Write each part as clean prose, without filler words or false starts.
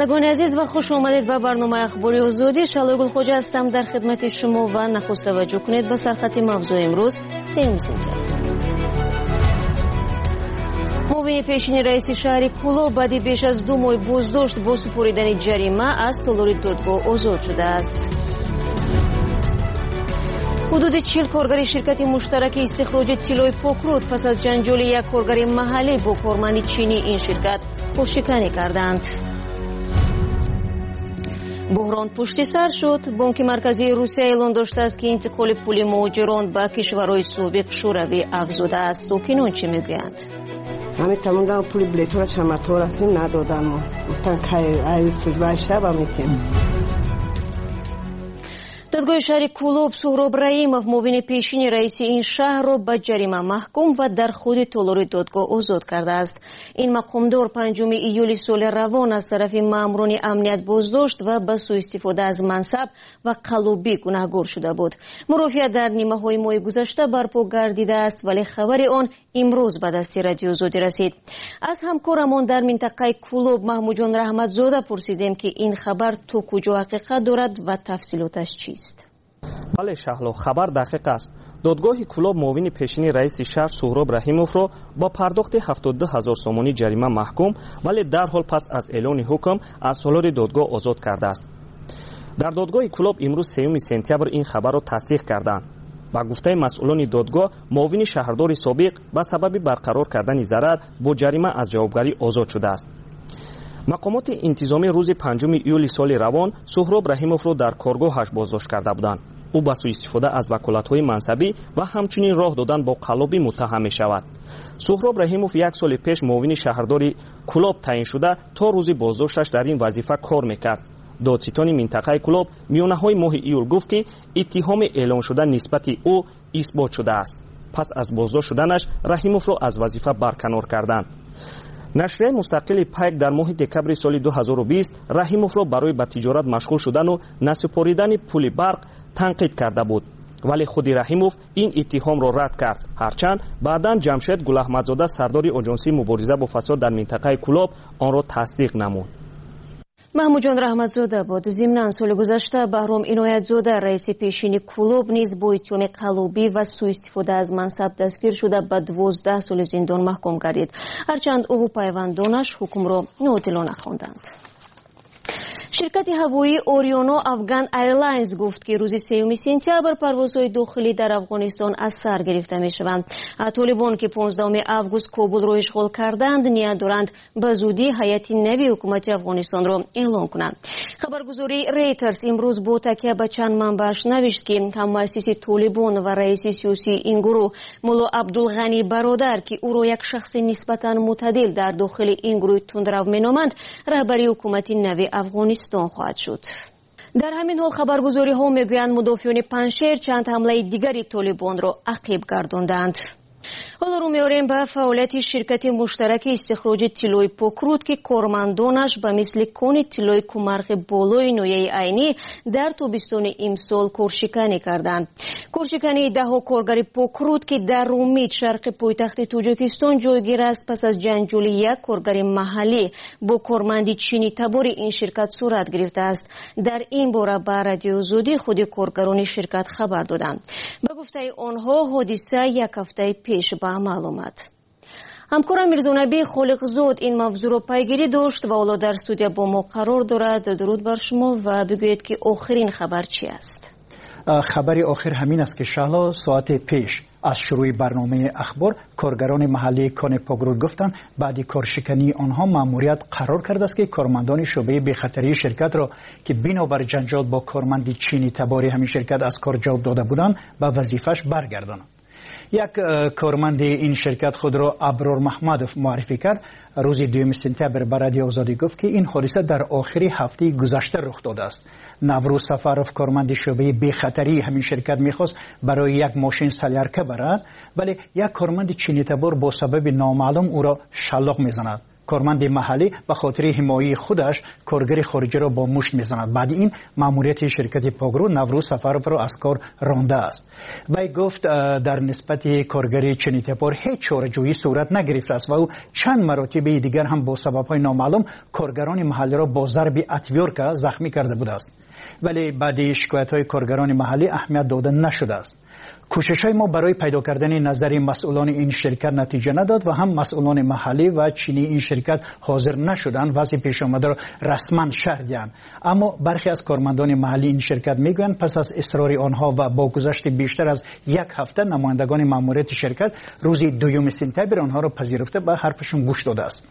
شنوندگان عزیز و خوش آمدید به برنامه اخباری آزادی. شلای گلخوجه هستم در خدمت شما و نخست توجه کنید به سرخط موضوع امروز. معاون پیشین رئیس شهر کولوب بعد بیش از 2 ماه بازداشت با سپردن جریمه از تالار دادگاه آزاد شده است. حدود 40 کارگر شرکت مشترک استخراج طلای پاکرود پس از جنجال یک کارگر محلی با کارمند چینی این شرکت خودشکنی کردند. بحران پشت سر شد. بانک مرکزی روسیه اعلام داشته است که انتقال پول مهاجران به کشورهای سابق شوروی افزوده است. ساکنان چه میگویند؟ همه تمام پول بلیط را چند مرتبه رفتیم ندادن. ما گفتن که ای سوزبای شب هم میتیم. دادگاه شهر کولوب سهراب رحیمов معاون پیشین رئیس این شهر را به جریمه محکوم و در خود تالار دادگاه آزاد کرده است. این مقامدار 5 ایول سال روان از طرف ماموران امنیت بازداشت و به سوء استفاده از منصب و قلابی گناهگار شده بود. مرافعه در نیمه های ماه گذشته برپا گردیده است ولی خبر آن امروز به دست رادیو آزادی رسید. از همکارمان در منطقه کولوب محمود جان رحمتزاده پرسیدیم که این خبر تو کجا حقیقت دارد و تفصیلاتش چیست؟ بله شهلا، خبر دقیق است. دادگاه کولوب معاون پیشین رئیس شهر سهراب رحیمов را با پرداخت 72000 سومانی جریمه محکوم ولی در حال پس از اعلان حکم از تالار دادگاه آزاد کرده است. در دادگاه کولوب امروز 3 سپتامبر این خبر را تصدیق کردند. با گفته مسئولان دادگاه معاون شهردار سابق به سبب برقرار کردن ضرر با جریمه از جوابگری آزاد شده است. مقامات انتظامی روز 5 ایول سال روان سهراب رحیمов را در کارگاهش بازداشت کرده بودند. او با سوء استفاده از وکالت‌های منصبی و همچنین راه دادن با قلابی متهم می‌شود. سهراب رحیمов 1 سال پیش معاون شهردار کولوب تعیین شده تا روز بازداشتش در این وظیفه کار می‌کرد. دادستان منطقه کولوب میانه‌های ماه ایول گفت که اتهام اعلام شده نسبت او اثبات شده است. پس از بازداشت شدنش رحیمов را از وظیفه برکنار کردند. نشریه مستقل پیک در ماه دکمبر سال 2020 رحیمов را برای به تجارت مشغول شدن و نسپاریدن پول برق تنقید کرده بود ولی خود رحیمov این اتهام را رد کرد. هرچند بعداً جمشید گلاحمدزاده سردار آژانسی مبارزه با فساد در منطقه کولوب آن را تصدیق نمود. محمود جان رحمتزاده بود. ضمناً سال گذشته بهرام عنایتزاده رئیس پیشین کولوب نیز با اتهام قلابی و سوء استفاده از منصب دستگیر شده به 12 سال زندان محکوم گردید. هرچند او و پیوندانش حکم را عادلانه خواندند. شرکت هوایی اوریانا افغان ایرلاینز گفت که روز 3 سپتامبر پروازهای داخلی در افغانستان از سر گرفته می شوند. طالبان که 15 آگوست کابل را اشغال کردند نیت دارند به زودی هیئت نوی حکومت افغانستان را اعلام کنند. خبرگزاری ریترز امروز با تکیه به چند منبعش نوشت که هم‌مؤسس طالبان و رئیس سیاسی این گروه مولا عبدالغنی برادر که او را یک شخص نسبتاً معتدل در داخل این گروه تندرو مینامند رهبری حکومت نوی افغانستان خواهد شد. در همین حال خبرگزاری ها میگویند مدافعان پنشیر چند حمله دیگری طالبان را عقب گرداندند. حالا رو میاریم به فعالیت شرکت مشترک استخراج طلای پاکرود که کارمندانش به مثل کان طلای کمرغ بالای نوعی عینی در تابستان امسال کارشکنی کردند. کارشکنی 10 کارگر پاکرود که در رومید شرق پایتخت تاجیکستان جایگیر است پس از جنجال یک کارگر محلی با کارمند چینی تبار این شرکت صورت گرفته است. در این باره به رادیو آزادی خود کارگران شرکت خبر دادند. به گفته آنها حادثه یک هفته پیش به عمل آمد. همکارم میرزانبی خالقزاد این موضوع را پیگیری داشت و حالا در استودیو با ما قرار دارد. درود بر شما و بگویید که آخرین خبر چی است؟ خبر آخر همین است که شهلا ساعت پیش از شروع برنامه اخبار کارگران محلی کان پاکرود گفتند بعد کارشکنی آنها مأموریت قرار کرده است که کارمندان شعبه بی‌خطری شرکت را که بنابر جنجال با کارمند چینی تباری همین شرکت از کار جواب داده بودند به وظیفش برگردانند. یک کارمند این شرکت خود را ابرار محمدov معرفی کرد. روز 2 سپتامبر به رادیو آزادی گفت که این حادثه در آخر هفته گذشته رخ داده است. نوروز سفرов کارمند شعبه بی‌خطری همین شرکت می‌خواست برای یک ماشین سلیارکه برد ولی یک کارمند چینی تبار با سبب نامعلوم او را شلاق می‌زند. کارمند محلی به خاطر حمایت خودش کارگر خارجی را با مشت میزند. بعد این ماموریت شرکت پاگرو نوروز سفرов را از کار رانده است. وی گفت در نسبت کارگر چنیتپور هیچ چاره‌جویی صورت نگرفته است و او چند مراتب دیگر هم با سبب‌های نامعلوم کارگران محلی را با ضرب اتویورکا زخمی کرده بوده است. ولی بعد شکایت‌های کارگران محلی اهمیت داده نشده است. کوشش‌های ما برای پیدا کردن نظر مسئولان این شرکت نتیجه نداد و هم مسئولان محلی و چینی این شرکت حاضر نشدند وضع پیش آمده را رسما شرح دهند. اما برخی از کارمندان محلی این شرکت میگویند پس از اصرار آنها و با گذشت بیشتر از یک هفته نمایندگان ماموریت شرکت روز 2 سپتامبر آنها را پذیرفته به حرفشون گوش داده است.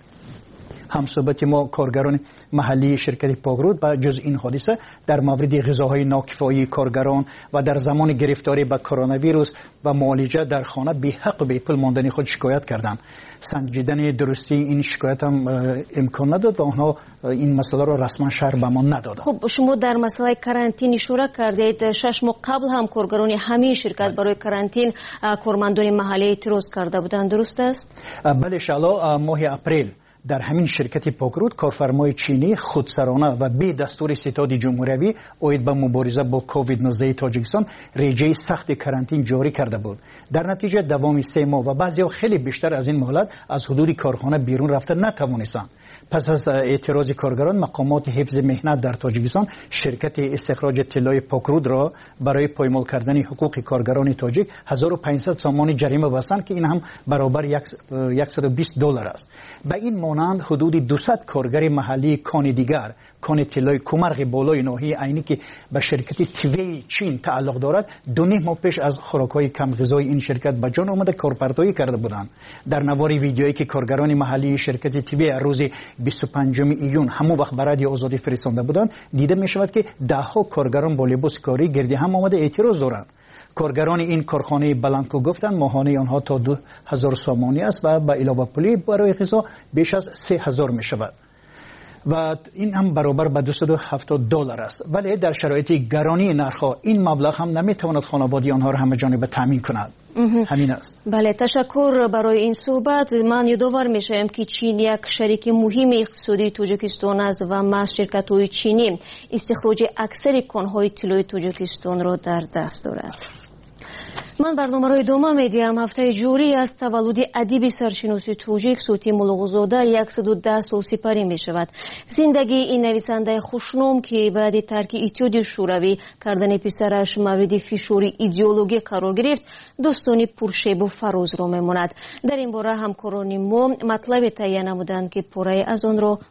همصحبت ما کارگران محلی شرکت پاگرود با جز این حادثه در مورد غذاهای ناکفایی کارگران و در زمان گرفتاری به کرونا ویروس و معالجه در خانه بی حق و بی پول ماندن خود شکایت کردند. سنجیدن درستی این شکایت هم امکان نداد و آنها این مسئله را رسما شرح به ما ندادند. خب شما در مسئله کرانتین اشاره کردید. 6 ماه قبل هم کارگران همین شرکت برای کرانتین کارمندان محلی اعتراض کرده بودند، درست است؟ بله شالا ماه اپریل در همین شرکت پاگرود کارفرمای چینی خودسرانه و بی دستور ستاد جمهوری اوید به مبارزه با کووید 19 تاجیکستان رژه سخت کرانتین جاری کرده بود. در نتیجه دوام 3 ماه و بعضی‌ها خیلی بیشتر از این مهلت از حدود کارخانه بیرون رفته نتوانستند. پس از اعتراض کارگران مقامات حفظ مهنت در تاجیکستان شرکت استخراج طلای پاگرود را برای پایمال کردن حقوق کارگران تاجیک 1500 سومانی جریمه بستند که این هم برابر $120 است. به این مانند حدود 200 کارگر محلی کان دیگر کان طلای کمرغ بالای ناحیه عینی که به شرکت توی چین تعلق دارد 2.5 ماه پیش از خوراک‌های کم غذایی این شرکت به جان آمده کارپرتایی کرده بودند. در نوار ویدیویی که کارگران محلی شرکت توی روز 25 ایون همون وقت برای آزادی فرستانده بودند دیده می شود که ده‌ها کارگران با لباس کاری گردی هم آمده اعتراض دارند. کارگران این کارخانه بلانکو گفتند ماهانه آنها تا 2000 سومانی است و با علاوه پولی برای غذا بیش از 3000 می شود و این هم برابر به $270 است. ولی در شرایط گرانی نرخ‌ها این مبلغ هم نمیتواند خانواده آنها را همه جانبه تامین کند. همین است. بله، تشکر برای این صحبت. من یادآور میشم که چین یک شریک مهم اقتصادی تاجیکستان است و محض شرکت‌های چینی استخراج اکثر کان‌های طلای تاجیکستان را در دست دارد. من برنامه را ادامه میدیم. هفته جوری از تولد ادیب سرشناس تاجیک سوتیم اولوغزاده 110 سال سپری می شود. زندگی این نویسنده خوشنام که بعد ترک اتحادیه شوروی کردن پسرش مورد فشار ایدئولوژی قرار گرفت داستانی پرشیب و فراز را میماند. در این باره همکاران ما مطلب تهیه نمودند که پاره از آن را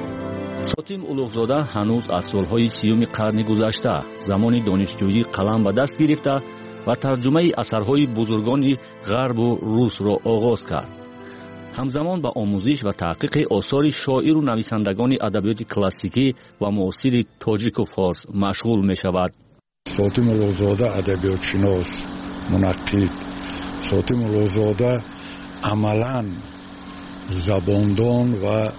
سوتیم اولوغزاده هنوز از سالهای 30 قرن گذشته زمان دانشجویی قلم به دست گرفته و ترجمه اثرهای بزرگان غرب و روس را آغاز کرد. همزمان با آموزش و تحقیق آثار شاعر و نویسندگان ادبیات کلاسیکی و معاصر تاجیک و فارس مشغول می شود. سوتیم اولوغزاده ادبیات شناس، منقد، سوتیم اولوغزاده عملاً زباندان و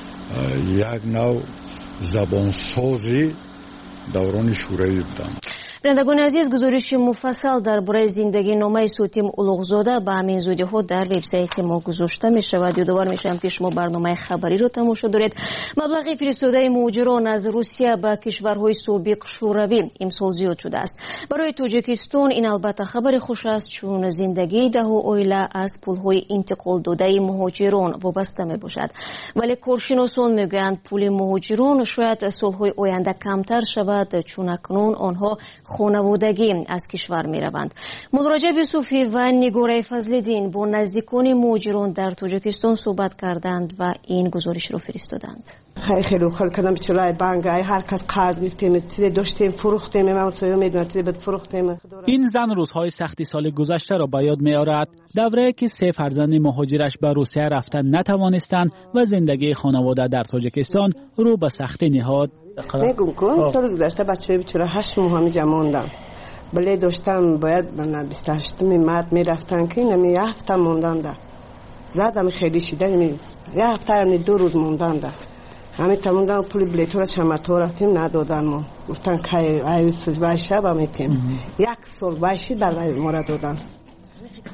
یک نوع زبانسازی دوران شوروی بودند. بینندگان عزیز، گزارش مفصل درباره زندگی نامه سوتیم اولوغزاده به همین زودی ها در وبسایت ما گذاشته می شود. یادآور میشم که شما برنامه خبری رو تماشا دارید. مبلغ فرستاده مهاجران از روسیه به کشورهای سابق شوروی امسال زیاد شده است. برای تاجیکستان این البته خبر خوش است چون زندگی ده اویله از پولهای انتقال داده مهاجران وابسته می باشد. ولی کارشناسان میگویند پول مهاجران شاید سالهای آینده کمتر شود چون اکنون آنها خانوادگی از کشور می روند. مدرجه یوسفی و نگاره فضل‌الدین با نزدیکان مهاجران در تاجیکستان صحبت کردند و این گزارش را فرستادند. خیلی خال کردم چلای بانک هر کس قرض گرفتیم داشتیم فروختیم ما سویا میدونم بعد فروختیم. این زن روزهای سختی سال گذشته را به یاد می‌آورد. دوره که 3 فرزند مهاجرش به روسیه رفتن نتوانستند و زندگی خانواده در تاجیکستان رو به سختی نهاد. میگم کن سال گذشته بچه‌ای بیچاره 8 ماه همینجا موندم. بله داشتم باید من 28 مارس میرفتن که نمی هفته موندن ده. زدم خیلی شدن یه هفته یعنی 2 روز موندن ده. همین تموندن پول بلیط را چمتو رفتیم ندادن ما. گفتن که ایوسوز باشه با میتیم. 1 سال باشی برای ما را دادن.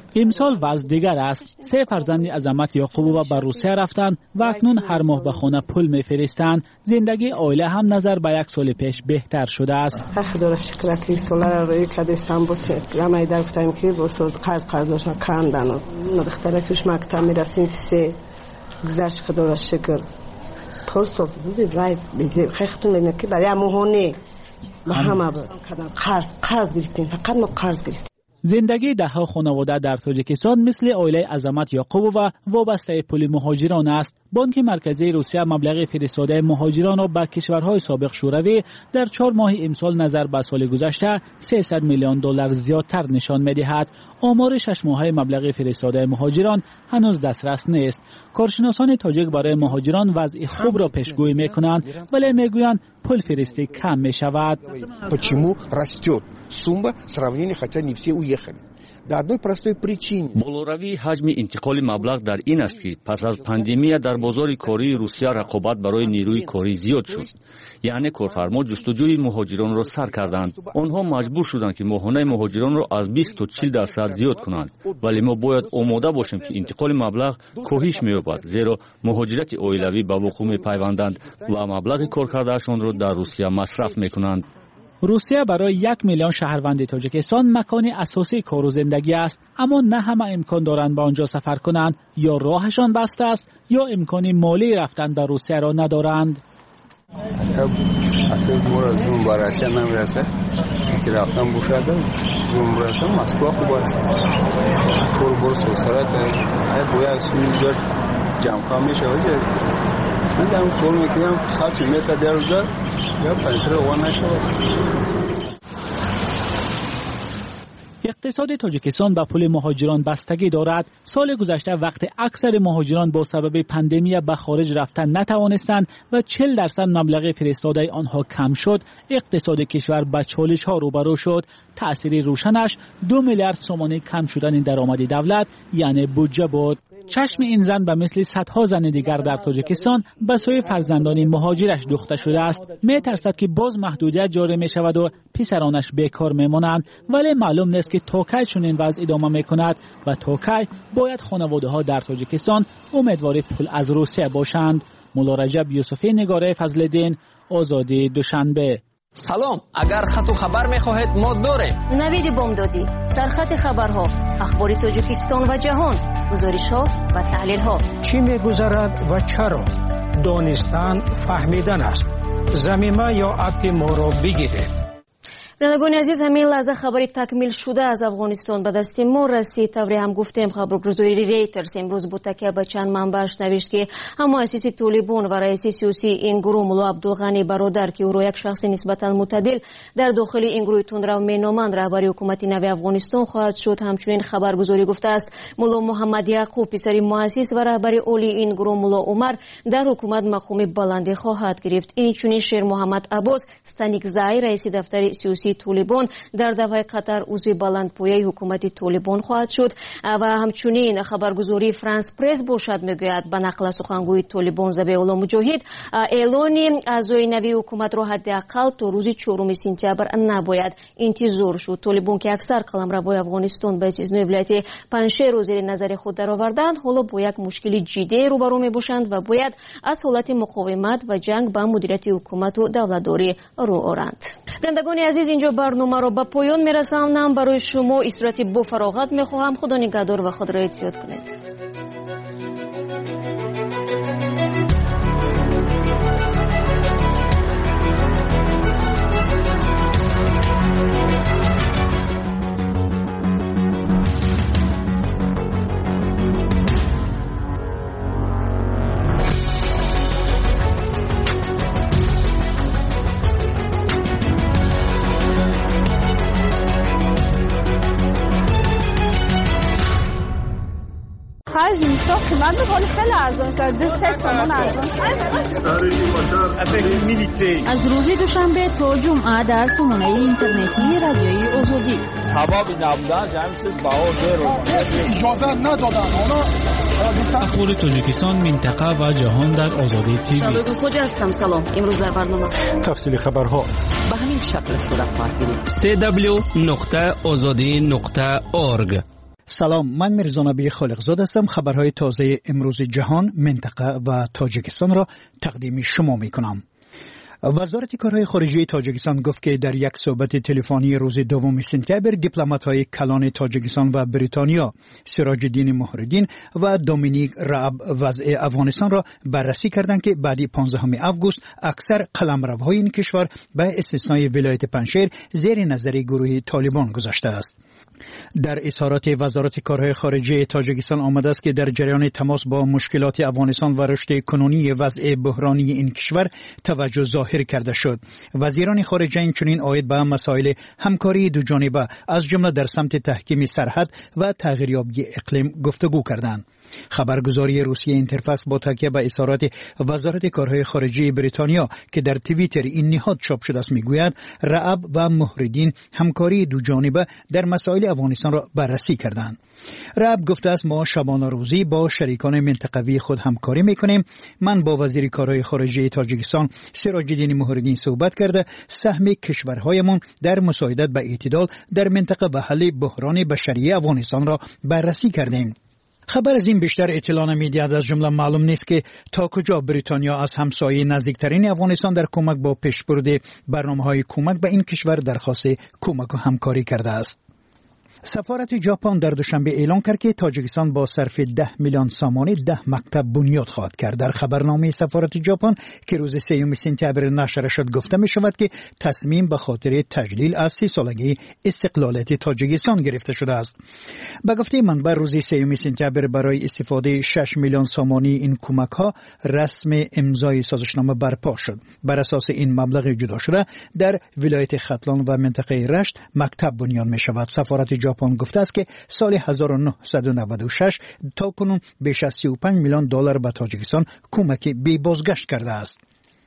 امسال وضع دیگر است. 3 فرزند عظمت یعقوبووا به روسیه رفتند و اکنون هر ماه به خانه پول میفرستند. زندگی عائله هم نظر به 1 سال پیش بهتر شده است. خدا را شکر که سولا روی کد استانبول رمای در گفتم که بسود قرض کندن و دختره کش مکتب میرسیم که گذشت. خدا را شکر پرستو بودی رای بیزی خیختون بینه که برای مهونه با همه بود قرض گرفتیم، فقط ما قرض گرفتیم. زندگی دهها خانواده در تاجیکستان مثل عائله عظمت یعقوبووا وابسته پول مهاجران است. بانک مرکزی روسیه مبلغ فرستاده مهاجران را به کشورهای سابق شوروی در 4 ماه امسال نظر به سال گذشته $300 میلیون زیادتر نشان می‌دهد. آمار 6 ماهه مبلغ فرستاده مهاجران هنوز دسترس نیست. کارشناسان تاجیک برای مهاجران وضع خوب را پیشگویی می‌کنند، ولی می‌گویند پول فرستی کم می‌شود. Почему растет сумма сравнения, хотя не все уехали? До одной простой причины. болоравии ҳаҷми интиқоли маблағ дар ин аст ки пас аз пандемия дар бозори кории Русия рақобат барои нерӯи корӣ зиёд шуд. яъне корфармо ҷустуҷӯи муҳоҷиронро сар карданд. онҳо маҷбур шуданд ки моҳонаи муҳоҷиронро аз 20 то 40% зиёд кунанд. вале мо бояд омода бошем ки интиқоли маблағ коҳиш меёбад, зеро муҳоҷирати оилавӣ ба вуқӯъ мепайванданд ва маблағи коркардаашонро дар Русия масраф мекунанд. روسیه برای 1 میلیون شهروند تاجیکستان مکان اساسی کار و زندگی است، اما نه همه امکان دارند به آنجا سفر کنند. یا راهشان بسته است یا امکان مالی رفتن به روسیه را ندارند. زون براسه نمیرسه که رفتن بوشده زون براسه مسکو خوب است طول برس و سرات باید سویزر جمع میشه وجه من دارم طول میکنم 100 متر در یا پنتر وان نشود. اقتصاد تاجیکستان به پول مهاجران بستگی دارد. سال گذشته وقت اکثر مهاجران با سبب پاندمی به خارج رفتن نتوانستند و 40% مبلغ فرستاده آنها کم شد، اقتصاد کشور به چالش‌ها روبرو شد. تأثیر روشنش 2 میلیارد سومانی کم شدن درآمد دولت یعنی بودجه بود. چشم این زن به مثل صدها زن دیگر در تاجیکستان به سوی فرزندان مهاجرش دوخته شده است. می‌ترسد که باز محدودیت جاری می‌شود و پسرانش بیکار می‌مانند، ولی معلوم نیست که تا کی چنین وضع ادامه می‌کند و تا کی باید خانواده‌ها در تاجیکستان امیدوار پول از روسیه باشند. مولا رجب یوسفی، نگاره فضل‌الدین، آزادی دوشنبه. سلام، اگر خط و خبر می‌خواهید ما داریم. نوید بامدادی، سرخط خبرها، اخبار تاجیکستان و جهان، گزارش‌ها و تحلیل‌ها. چی می‌گذرد و چرا؟ دانستن فهمیدن است. زمینه یا اپ ما را بگیرید. بینندگان عزیز، همین لحظه خبری تکمیل شده از افغانستان به دست ما رسید. طوری هم گفتیم خبرگزاری ریترز امروز با تکیه به چند منبعش نوشت که مؤسس طالبان و رئیس سیاسی این گروه ملا عبدالغنی برادر که او را یک شخص نسبتا معتدل در داخل این گروه تندرو مینامند رهبری حکومت نو افغانستان خواهد شد. همچنین خبرگزاری گفته است ملا محمد یعقوب پسر مؤسس و رهبری اولی این گروه ملا عمر در حکومت مقام بلندی خواهد گرفت. اینچنین شیر محمد عباس ستانیکزای رئیس دفتر سیاسی طالبان در دفعه قطر عضو بلندپایه حکومت طالبان خواهد شد و همچنین خبرگزاری فرانس پرس باشد میگوید به نقل سخنگوی طالبان ذبیح الله مجاهد اعلان اعضای نوی حکومت را حداقل تا روز 4 سپتامبر نباید انتظار شد. طالبان که اکثر قلمروای افغانستان به اساس ولایت پنجشیر را زیر نظر خود درآوردند، حالا با یک مشکل جدی روبرو میباشند و باید از حالت مقاومت و جنگ با مدیریت حکومت و دولتداری رو آرند. بینندگان عزیز، اینجا برنامه را به پایان میرسانم. برای شما استراحت با فراغت میخواهم. خدا نگهدار و خود را احتیاط کنید. من بخوری خیلی ارزان شد. 3 تومان ارزان. از روز دوشنبه تا جمعه در سامانه اینترنتی رادیوی آزادی. سبب نبودن جمع شد اجازه ندادن. اخبار تاجیکستان، منطقه و جهان در آزادی تیوی. شادو خوجا هستم. سلام. امروز در برنامه تفصیل خبرها به همین شکل صورت خواهد گرفت. www.azadi.org سلام، من میرزا نبی خالقزاده هستم. خبرهای تازه امروز جهان، منطقه و تاجیکستان را تقدیم شما میکنم. وزارت کارهای خارجه تاجیکستان گفت که در یک صحبت تلفنی روز 2 سپتامبر دیپلمات‌های کلان تاجیکستان و بریتانیا سراج الدین مهردین و دومینیک راب وضع افغانستان را بررسی کردند که بعد 15 آگوست اکثر قلمروهای این کشور به استثنای ولایت پنجشیر زیر نظر گروه طالبان گذاشته است. در اظهارات وزارت کارهای خارجه تاجیکستان آمده است که در جریان تماس با مشکلات افغانستان و رشد کنونی وضع بحرانی این کشور توجه ظاهر کرده شد. وزیران خارجه اینچنین عاید به مسائل همکاری دو جانبه از جمله در سمت تحکیم سرحد و تغییریابی اقلیم گفتگو کردند. خبرگزاری روسیه اینترفاکس با تکیه به اظهارات وزارت کارهای خارجه بریتانیا که در توییتر این نهاد چاپ شده است میگوید رعب و مهردین همکاری دو جانبه در مسائل افغانستان را بررسی کردند. رعب گفته است ما شبانه روزی با شریکان منطقوی خود همکاری میکنیم. من با وزیر کارهای خارجه تاجیکستان سراج الدین مهردین صحبت کرده سهم کشورهایمان در مساعدت به اعتدال در منطقه و حل بحران بشری افغانستان را بررسی کردیم. خبر از این بیشتر اطلاع نمی‌دهد. از جمله معلوم نیست که تا کجا بریتانیا از همسایه نزدیکترین افغانستان در کمک با پیشبرد برنامه‌های کمک به این کشور درخواست کمک و همکاری کرده است. سفارت ژاپن در دوشنبه اعلام کرد که تاجیکستان با صرف 10 میلیون سامانه 10 مکتب بنیاد خواهد کرد. در خبرنامه سفارت ژاپن که روز 3 سپتامبر نشر شد گفته می شود که تصمیم به خاطر تجلیل از 30 سالگی استقلالیت تاجیکستان گرفته شده است. به گفته منبع روز 3 سپتامبر برای استفاده 6 میلیون سامانه این کمک ها رسم امضای سازشنامه برپا شد. بر اساس این مبلغ جدا شده در ولایت ختلان و منطقه رشت مکتب بنیاد می شود. سفارت ژاپن گفته است که سال 1996 تا کنون بیش از 35 میلیون دلار به تاجیکستان کمک بی بازگشت کرده است.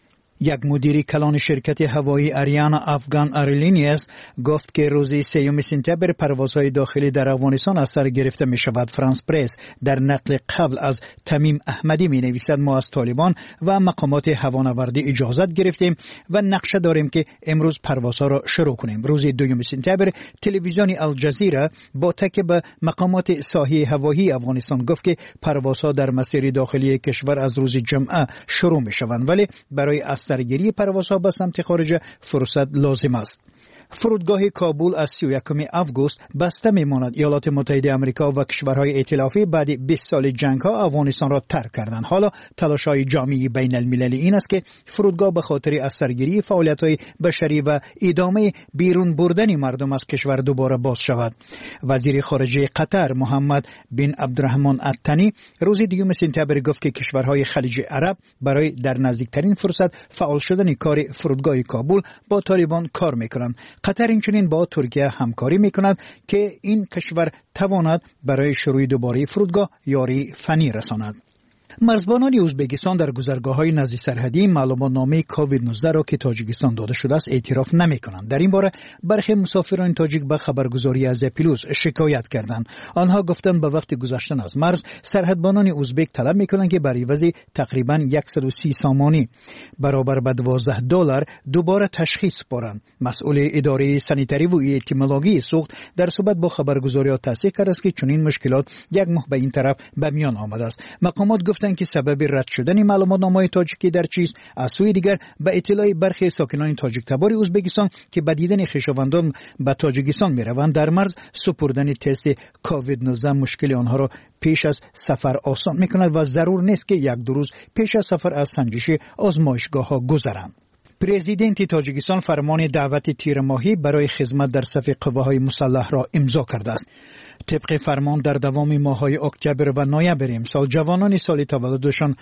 یک مدیر کلان شرکت هوایی آریانا افغان ایرلاینز گفت که روز 3 سپتامبر پروازهای داخلی در افغانستان از سر گرفته می شود. فرانس پرس در نقل قبل از تمیم احمدی می نویسد ما از طالبان و مقامات هوانوردی اجازت گرفتیم و نقشه داریم که امروز پروازها را شروع کنیم. روز 2 سپتامبر تلویزیون الجزیره با تکیه به مقامات ساحلی هوایی افغانستان گفت که پروازها در مسیر داخلی کشور از روز جمعه شروع می شوند ولی برای سرگیری پروازها به سمت خارج فرصت لازم است. فرودگاه کابل از 31 آگوست بسته میماند. ایالات متحده آمریکا و کشورهای ائتلافی بعد 20 سال جنگ ها افغانستان را ترک کردند. حالا تلاش‌های جامعه بین المللی این است که فرودگاه به خاطر از سرگیری فعالیت‌های بشری و ادامه بیرون بردن مردم از کشور دوباره باز شود. وزیر خارجه قطر محمد بن عبدالرحمن الثانی روز 2 سپتامبر گفت که کشورهای خلیج عرب برای در نزدیکترین فرصت فعال شدن کار فرودگاه کابل با طالبان کار می‌کنند. قطر اینچنین با ترکیه همکاری می‌کند که این کشور تواند برای شروع دوباره فرودگاه یاری فنی رساند. مرزبانان ازبکستان در گذرگاه‌های نزدیک سرحدی معلوماتنامه کووید 19 را که تاجیکستان داده شده است اعتراف نمی‌کنند. در این باره برخی مسافران تاجیک به خبرگزاری از پلوس شکایت کردند. آنها گفتند به وقت گذشتن از مرز سرحدبانان ازبک طلب می‌کنند که بر عوض تقریباً 130 سامانی برابر به $12 دوباره تشخیص سپارند. مسئول اداره سانیتری و اپیدمیولوژی سوخت در صحبت با خبرگزاری‌ها تصدیق کرد است که چنین مشکلات یک ماه به این طرف به میان آمده است. مقامات گفتند که سبب رد شدن معلوماتنامه تاجیکی در چیست. از سوی دیگر به اطلاع برخی ساکنان تاجیک تبار ازبکستان که به دیدن خویشاوندان به تاجیکستان میروند در مرز سپردن تست کووید 19 مشکل آنها را پیش از سفر آسان میکند و ضرور نیست که 1-2 روز پیش از سفر از سنجش آزمایشگاه ها گذرند. پرزیدنت تاجیکستان فرمان دعوت تیر ماهی برای خدمت در صف قواهای مسلح را امضا کرده است. طبق فرمان در دوام ماه‌های اکتبر و نوامبر امسال جوانان سال تولدشان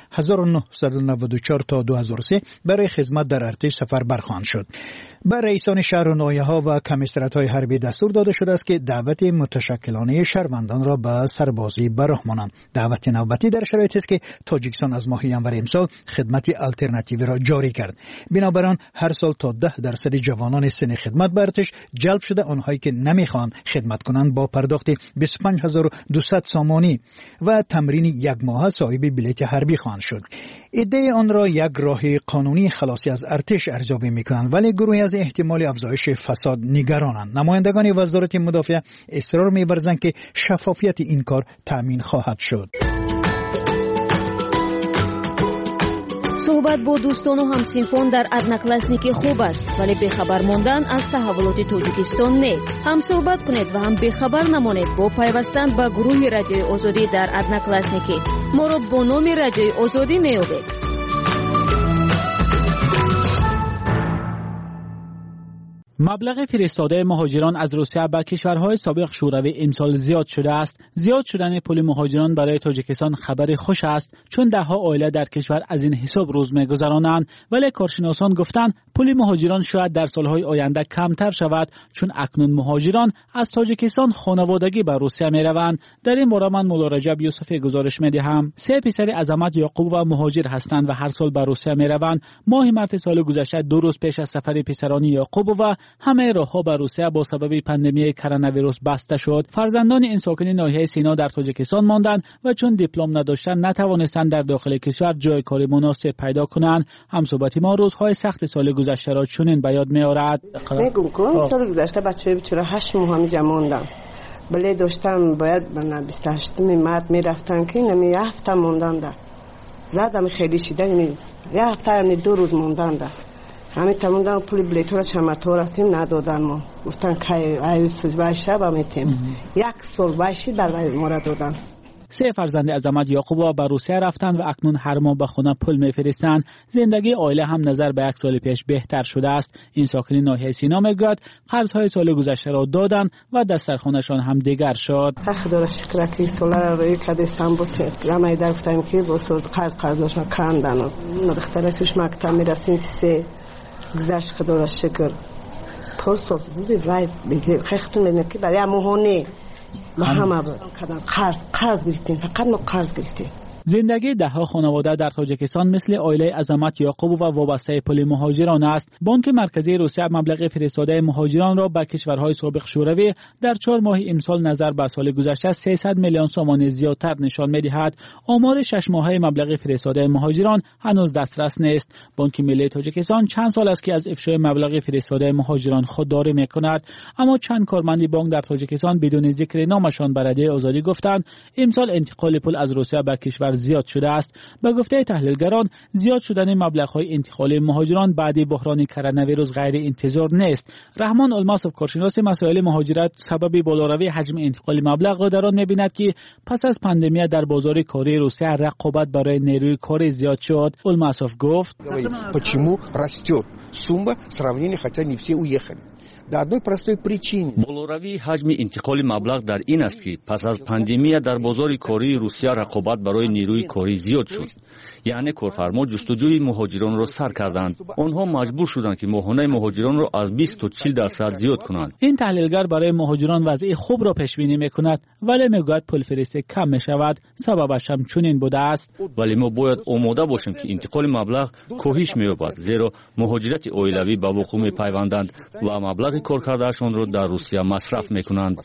1994 تا 2003 برای خدمت در ارتش سفر برخواهند شد. بر رئیسان شهر و ناحیه‌ها و کمیسرات‌های حربی دستور داده شده است که دعوت متشکلانه شهروندان را به سربازی به راه مانند. دعوت نوبتی در شرایطی است که تاجیکستان از ماه ینور امسال خدمت آلترناتیوی را جاری کرد. بنابراین هر سال تا 10% جوانان سن خدمت به ارتش جلب شده. آنهایی که نمی‌خواهند خدمت کنند با پرداخت 25200 سامانی و تمرین یک ماه صاحب بلیت حربی خواهند شد. ایده آن را یک راه قانونی خلاصی از ارتش ارزیابی می‌کنند، ولی گروهی از احتمال افزایش فساد نگرانند. نمایندگان وزارت مدافع اصرار می‌ورزند که شفافیت این کار تامین خواهد شد. صحبت با دوستان و همسنفان در одноклассники خوب است، ولی بخبر ماندن از تحولات تاجیکستان نه. هم صحبت کنید و هم بخبر نمانید با پیوستن به گروه رادیوی آزادی در одноклассники. ما را با نام رادیوی آزادی میابید. مبلغ فرستاده مهاجران از روسیه به کشورهای سابق شوروی امسال زیاد شده است. زیاد شدن پول مهاجران برای تاجیکستان خبر خوش است، چون ده ها عائله در کشور از این حساب روز می‌گذرانند، ولی کارشناسان گفتند پول مهاجران شاید در سالهای آینده کمتر شود، چون اکنون مهاجران از تاجیکستان خانوادگی به روسیه می‌روند. در این باره من مولا رجب یوسفی گزارش می‌دهم. 3 پسر عظمت یعقوب و مهاجر هستند و هر سال به روسیه می‌روند. ماه مارس سال گذشته 2 روز پیش از سفر پسران یعقوب و همه راه‌ها به روسیه با سبب پاندمی کرونا ویروس بسته شد. فرزندان این ساکن ناحیه سینا در تاجیکستان ماندند و چون دیپلم نداشتند نتوانستند در داخل کشور جای کاری مناسب پیدا کنند. همصحبت ما روزهای سخت سال گذشته را چنین به یاد می‌آورد. میگم سال گذشته بچه‌ها بیچاره 8 ماه همینجا ماندن. بله داشتم باید من 28 مارس میرفتن که نمی هفته ماندن. زدم خیلی شدن یه هفته 2 روز ماندن. همین تموندن پول بلیط را چمرتا رفتیم ندادن ما. گفتن که ای سوزبای شب همیتیم. 1 سال باشی برای ما را دادن. 3 فرزند عظمت یعقوب به روسیه رفتند و اکنون هر ماه به خانه پول میفرستند. زندگی عائله هم نظر به 1 سال پیش بهتر شده است. این ساکن ناحیه سینا میگوید قرض‌های سال گذشته را دادند و دسترخوانشان هم دیگر شد. خدا را شکر که سال را روی کدستان بود. رمای در گفتم که با قرضشان کندن. ندختره توش مکتب میرسیم 3 گذشت. خدا را شکر. پرسو بودی رای بگیر خیختون بدن که برای مهونه ما همه قرض گرفتیم، فقط ما قرض گرفتیم. زندگی ده ها خانواده در تاجیکستان مثل عائله عظمت یعقوب و وابسته پول مهاجران است. بانک مرکزی روسیه مبلغ فرستاده مهاجران را به کشورهای سابق شوروی در 4 ماه امسال نظر به سال گذشته 300 میلیون سومانی زیادتر نشان می‌دهد. آمار 6 ماهه مبلغ فرستاده مهاجران هنوز دسترس نیست. بانک ملی تاجیکستان چند سال است که از افشای مبلغ فرستاده مهاجران خودداری می‌کند، اما چند کارمند بانک در تاجیکستان بدون ذکر نامشان به رادیوی آزادی گفتند امسال انتقال پول از روسیه به کشور زیاد شده است. به گفته تحلیلگران زیاد شدن مبلغ‌های انتقال مهاجران بعد بحران کرونا ویروس غیر انتظار نیست. رحمان الماسوف کارشناس مسائل مهاجرت سبب بالاروی حجم انتقال مبلغ را در آن می‌بیند که پس از پاندمی در بازار کاری روسیه رقابت برای نیروی کاری زیاد شد. الماسوف گفت почему растет сумма сравнения, хотя не все уехали. در одной простой причине. بالاروی حجم انتقال مبلغ در این است که پس از پاندمی در بازار کاری روسیه رقابت برای نیروی کاری زیاد شد. یعنی کارفرما جستجوی مهاجران را سر کردند. آنها مجبور شدند که ماهانه مهاجران را از 20 تا 40% زیاد کنند. این تحلیلگر برای مهاجران وضع خوب را پیش بینی می‌کند، ولی میگوید پول فرستی کم می‌شود. سببش هم چنین بوده است. ولی ما باید آماده باشیم که انتقال مبلغ کاهش می‌یابد، زیرا مهاجرت عائلوی به وقوع می‌پیوندند و مبلغ کار کردهشان را در روسیه مصرف می‌کنند.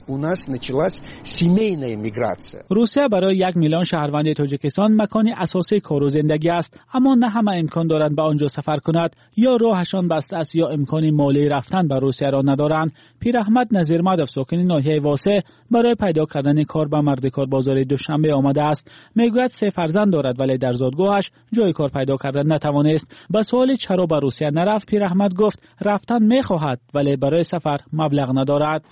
روسیه برای 1 میلیون شهروند تاجیکستان مکان اساسی کار و زندگی است، اما نه همه امکان دارند به آنجا سفر کنند، یا راهشان بسته است یا امکان مالی رفتن به روسیه را ندارند. پیر احمد نظیرمدوف ساکن ناحیه واسه برای پیدا کردن کار به مرد کار بازار دوشنبه آمده است. میگوید 3 فرزند دارد ولی در زادگاهش جای کار پیدا کردن نتوانست. به سوال چرا به روسیه نرفت، پیر احمد گفت رفتن میخواهد ولی برای سفر مبلغ ندارد.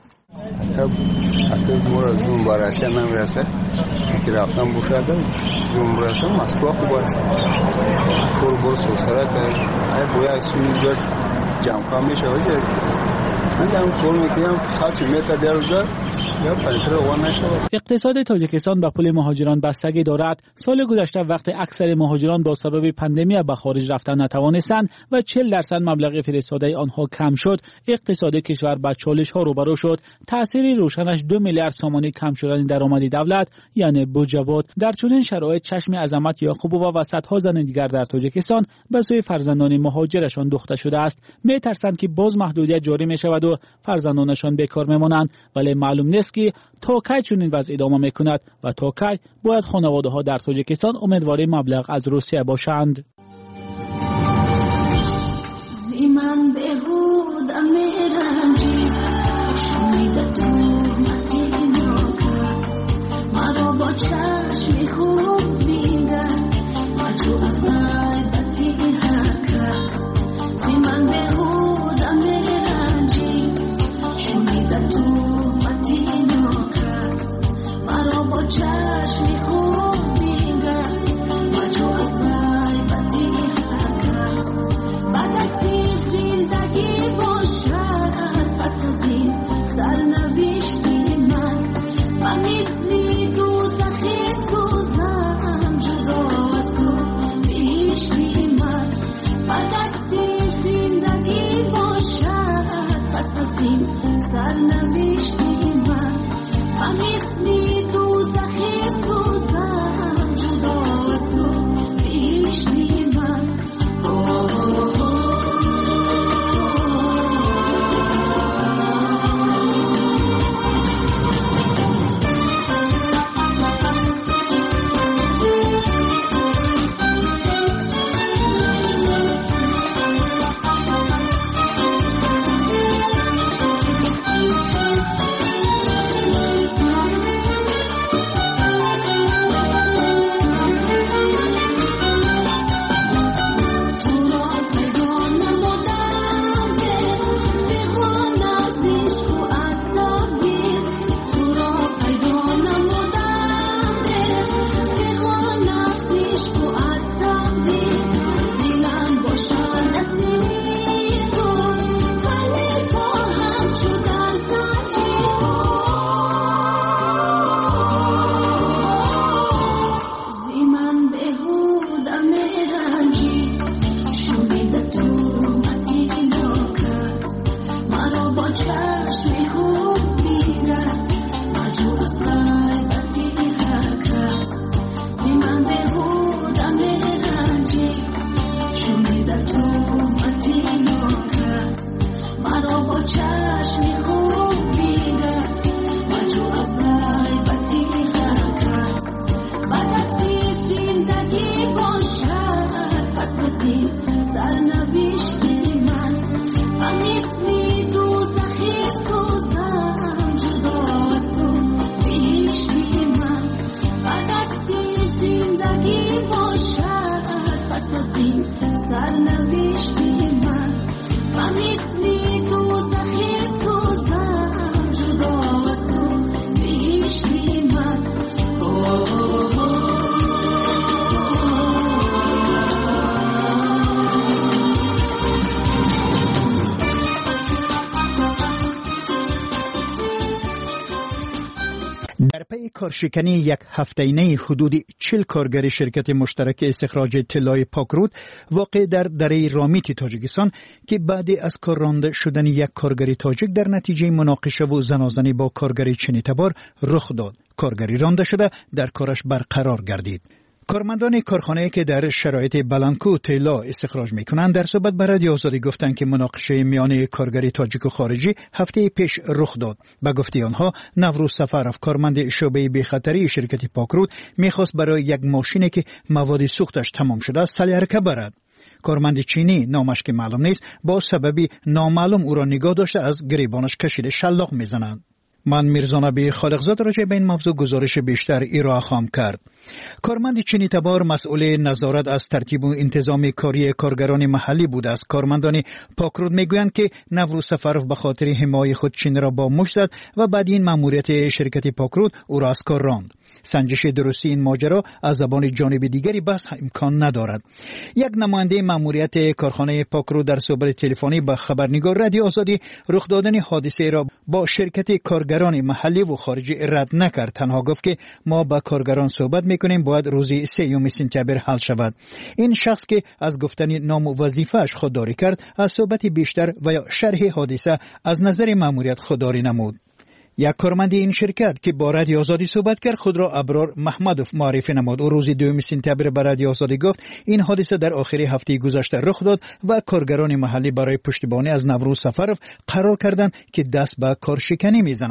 زوم براسه نمیرسه که رفتم بوشاده زوم براسه مسکو خوب است طول برو سوسره که باید سوی جمع کام میشه وجه من هم طول میکنم خاطر میتا درزده یا پنکر روان نشود. اقتصاد تاجیکستان به پول مهاجران بستگی دارد. سال گذشته وقتی اکثر مهاجران با سبب پاندمی به خارج رفتن نتوانستند و 40% مبلغ فرستاده آنها کم شد، اقتصاد کشور با چالش ها روبرو شد. تأثیر روشنش 2 میلیارد سومانی کم شدن درآمد دولت یعنی بودجه بود. در چنین شرایط چشم عظمت یعقوب و وسط‌ها زن دیگر در تاجیکستان به سوی فرزندان مهاجرشان دوخته شده است. میترسند که باز محدودیت جاری می شود و فرزندانشان بیکار میمانند، ولی معلوم نیست است که تا کی چنین وضع ادامه میکند و تا کی باید خانواده ها در تاجیکستان امیدوار مبلغ از روسیه باشند. زیمان بهود امیرانجی شنید تو متینوکا مرا با چشمی خوب بیدن مجو از نایبتی حرکت زیمان بهود امیرانجی شنید تو متینوکا مرا با چشمی خوب بیدن مجو از نایبتی حرکت بعد از زندگی باشد پس از این سرنوشتی من مثل دوزخی سوزم جدا از تو بهشتی من بعد از زندگی باشد پس از این سرنوشتی من مثل دوزخی سوزم جدا از تو بهشتی من کارشکنی یک هفته‌ای حدود 40 کارگر شرکت مشترک استخراج طلای پاکرود واقع در دره رامیتی تاجیکستان که بعد از کار رانده شدن یک کارگر تاجیک در نتیجه مناقشه و زنازنی با کارگر چینی تبار رخ داد. کارگری رانده شده در کارش برقرار گردید. کارمندان کارخانه‌ای که در شرایط بلندکو طلا استخراج می‌کنند در صحبت با رادیو آزادی گفتند که مناقشه میان کارگری تاجیک و خارجی هفته پیش رخ داد. به گفته آنها نوروز سفرов کارمند شعبه بی‌خطری شرکت پاکرود می‌خواست برای یک ماشینی که مواد سوختش تمام شده است سلیقه برد. کارمند چینی نامش که معلوم نیست با سببی نامعلوم او را نگاه داشته از گریبانش کشیده شلاق می‌زنند. من میرزانبی خالقزاد راجع به این موضوع گزارش بیشتر ارائه خواهم کرد. کارمند چینی تبار مسئول نظارت از ترتیب و انتظام کاری کارگران محلی بود است. کارمندان پاکرود میگویند که نوروز سفرov به خاطر حمایت خود چین را با مشت زد و بعد این ماموریت شرکت پاکرود او را از کار راند. سنجش درستی این ماجرا از زبان جانب دیگری بس امکان ندارد. یک نماینده ماموریت کارخانه پاکرود در صحبت تلفنی با خبرنگار رادیو آزادی رخ دادن حادثه را با شرکت کارگران محلی و خارجی رد نکرد. تنها گفت که ما با کارگران صحبت میکنیم باید روز 3 سپتامبر حل شود. این شخص که از گفتن نام و وظیفه‌اش خودداری کرد از صحبت بیشتر و یا شرح حادثه از نظر ماموریت خودداری نمود. یک کارمند این شرکت که با رادیو آزادی صحبت کرد خود را ابرار محمدوف معرفی نمود. او روز 2 سپتامبر به رادیو آزادی گفت این حادثه در آخر هفته گذشته رخ داد و کارگران محلی برای پشتیبانی از نوروز سفرov قرار کردند که دست به کارشکنی میزنند.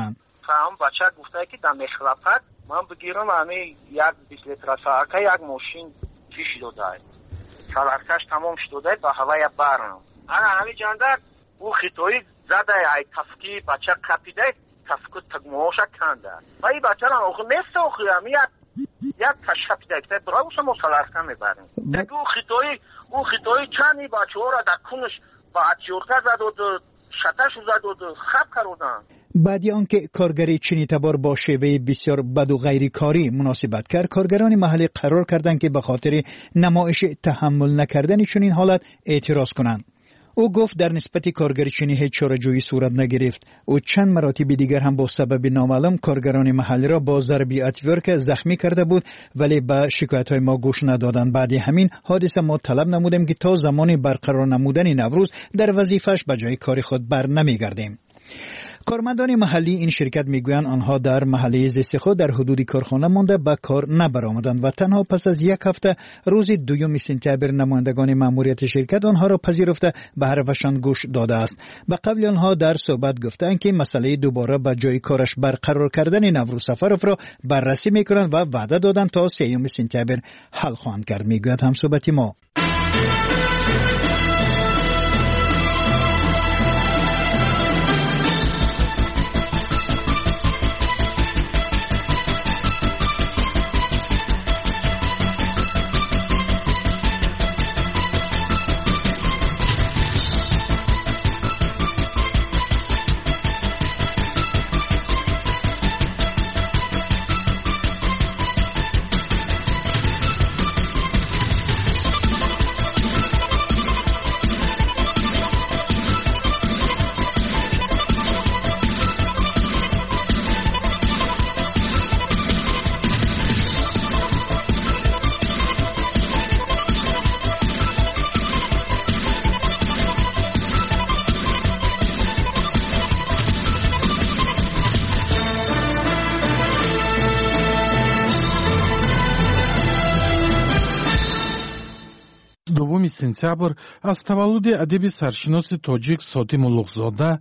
هم بچه گفته که در مخلفت من بگیرم همه یک 20 لیتر ساعته یک ماشین پیش داده سالارکش تمام شده با هوای برم انا همه جاندر او خطایی زده ای تفکی بچه کپیده تفکت تگموشا کنده و این بچه را اوخی نیست اوخی همی یک تشکیده که برای اوسا مسالارکه میبریم او خطایی چندی بچه ها را در کنش با اتیورکه زد و شتش زد و خب کردن. بعد آنکه کارگری چینی تبار با شیوه بسیار بد و غیر کاری مناسبت کرد، کارگران محلی قرار کردند که به خاطر نمایش تحمل نکردن چنین حالت اعتراض کنند. او گفت در نسبت کارگری چینی هیچ چاره‌جویی صورت نگرفت. او چند مراتب دیگر هم با سبب نامعلوم کارگران محلی را با ضربی اتیورک زخمی کرده بود، ولی به شکایت‌های ما گوش ندادند. بعد همین حادثه ما طلب نمودیم که تا زمان برقرار نمودن نوروز در وظیفه‌اش به جای کار خود بر نمیگردیم. کارمندان محلی این شرکت میگویند آنها در محله زیست خود در حدود کارخانه مانده به کار نبرآمدند و تنها پس از یک هفته روز 2 سپتامبر نمایندگان ماموریت شرکت آنها را پذیرفته به حرفشان گوش داده است. به قبل آنها در صحبت گفتند که مسئله دوباره به جای کارش برقرار کردن نوروز سفرов را بررسی میکنند و وعده دادند تا 3 سپتامبر حل خواهند کرد. میگوید همصحبت ما. сентябр аз таваллуди адиби саршиноси тоҷик Сотим Улуғзода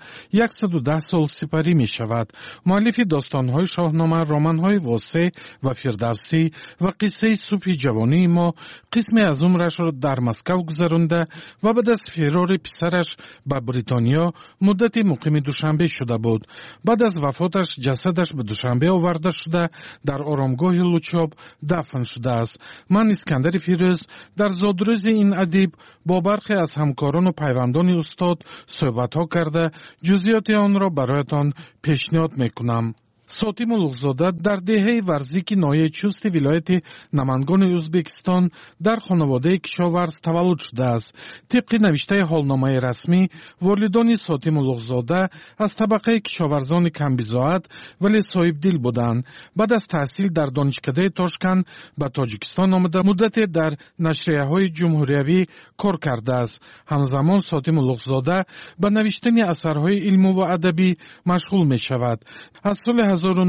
110 сол сипарӣ мешавад. муаллифи достонҳои шоҳнома, романҳои восеъ ва фирдавсӣ ва қиссаи субҳи ҷавонии мо қисме аз умрашро дар Москав гузаронда ва баъд аз фирори писараш ба Бритониё муддати муқими Душанбе шуда буд. баъд аз вафоташ ҷасадаш ба Душанбе оварда шуда дар оромгоҳи Лучоб дафн шудааст. ман Искандари Фирӯз дар зодрӯзи ин адиб бо бархе аз ҳамкорону пайвандони устод суҳбатҳо карда ҷузъиёти онро бароятон пешниҳод мекунам. Сотим Улуғзода дар деҳаи Варзики ноҳияи Чусти вилояти Намангони Ӯзбекистон дар хонаводаи кишоварз таваллуд шудааст. тибқи навиштаи ҳолномаи расмӣ, волидони Сотим Улуғзода аз табақаи кишоварзони камбизоат вале соҳибдил буданд. баъд аз таҳсил дар донишкадаи Тошканд ба Тоҷикистон омада муддате дар нашрияҳои ҷумҳуриявӣ кор кардааст. ҳамзамон Сотим Улуғзода ба навиштани асарҳои илму ва адабӣ машғул мешавад. аз соли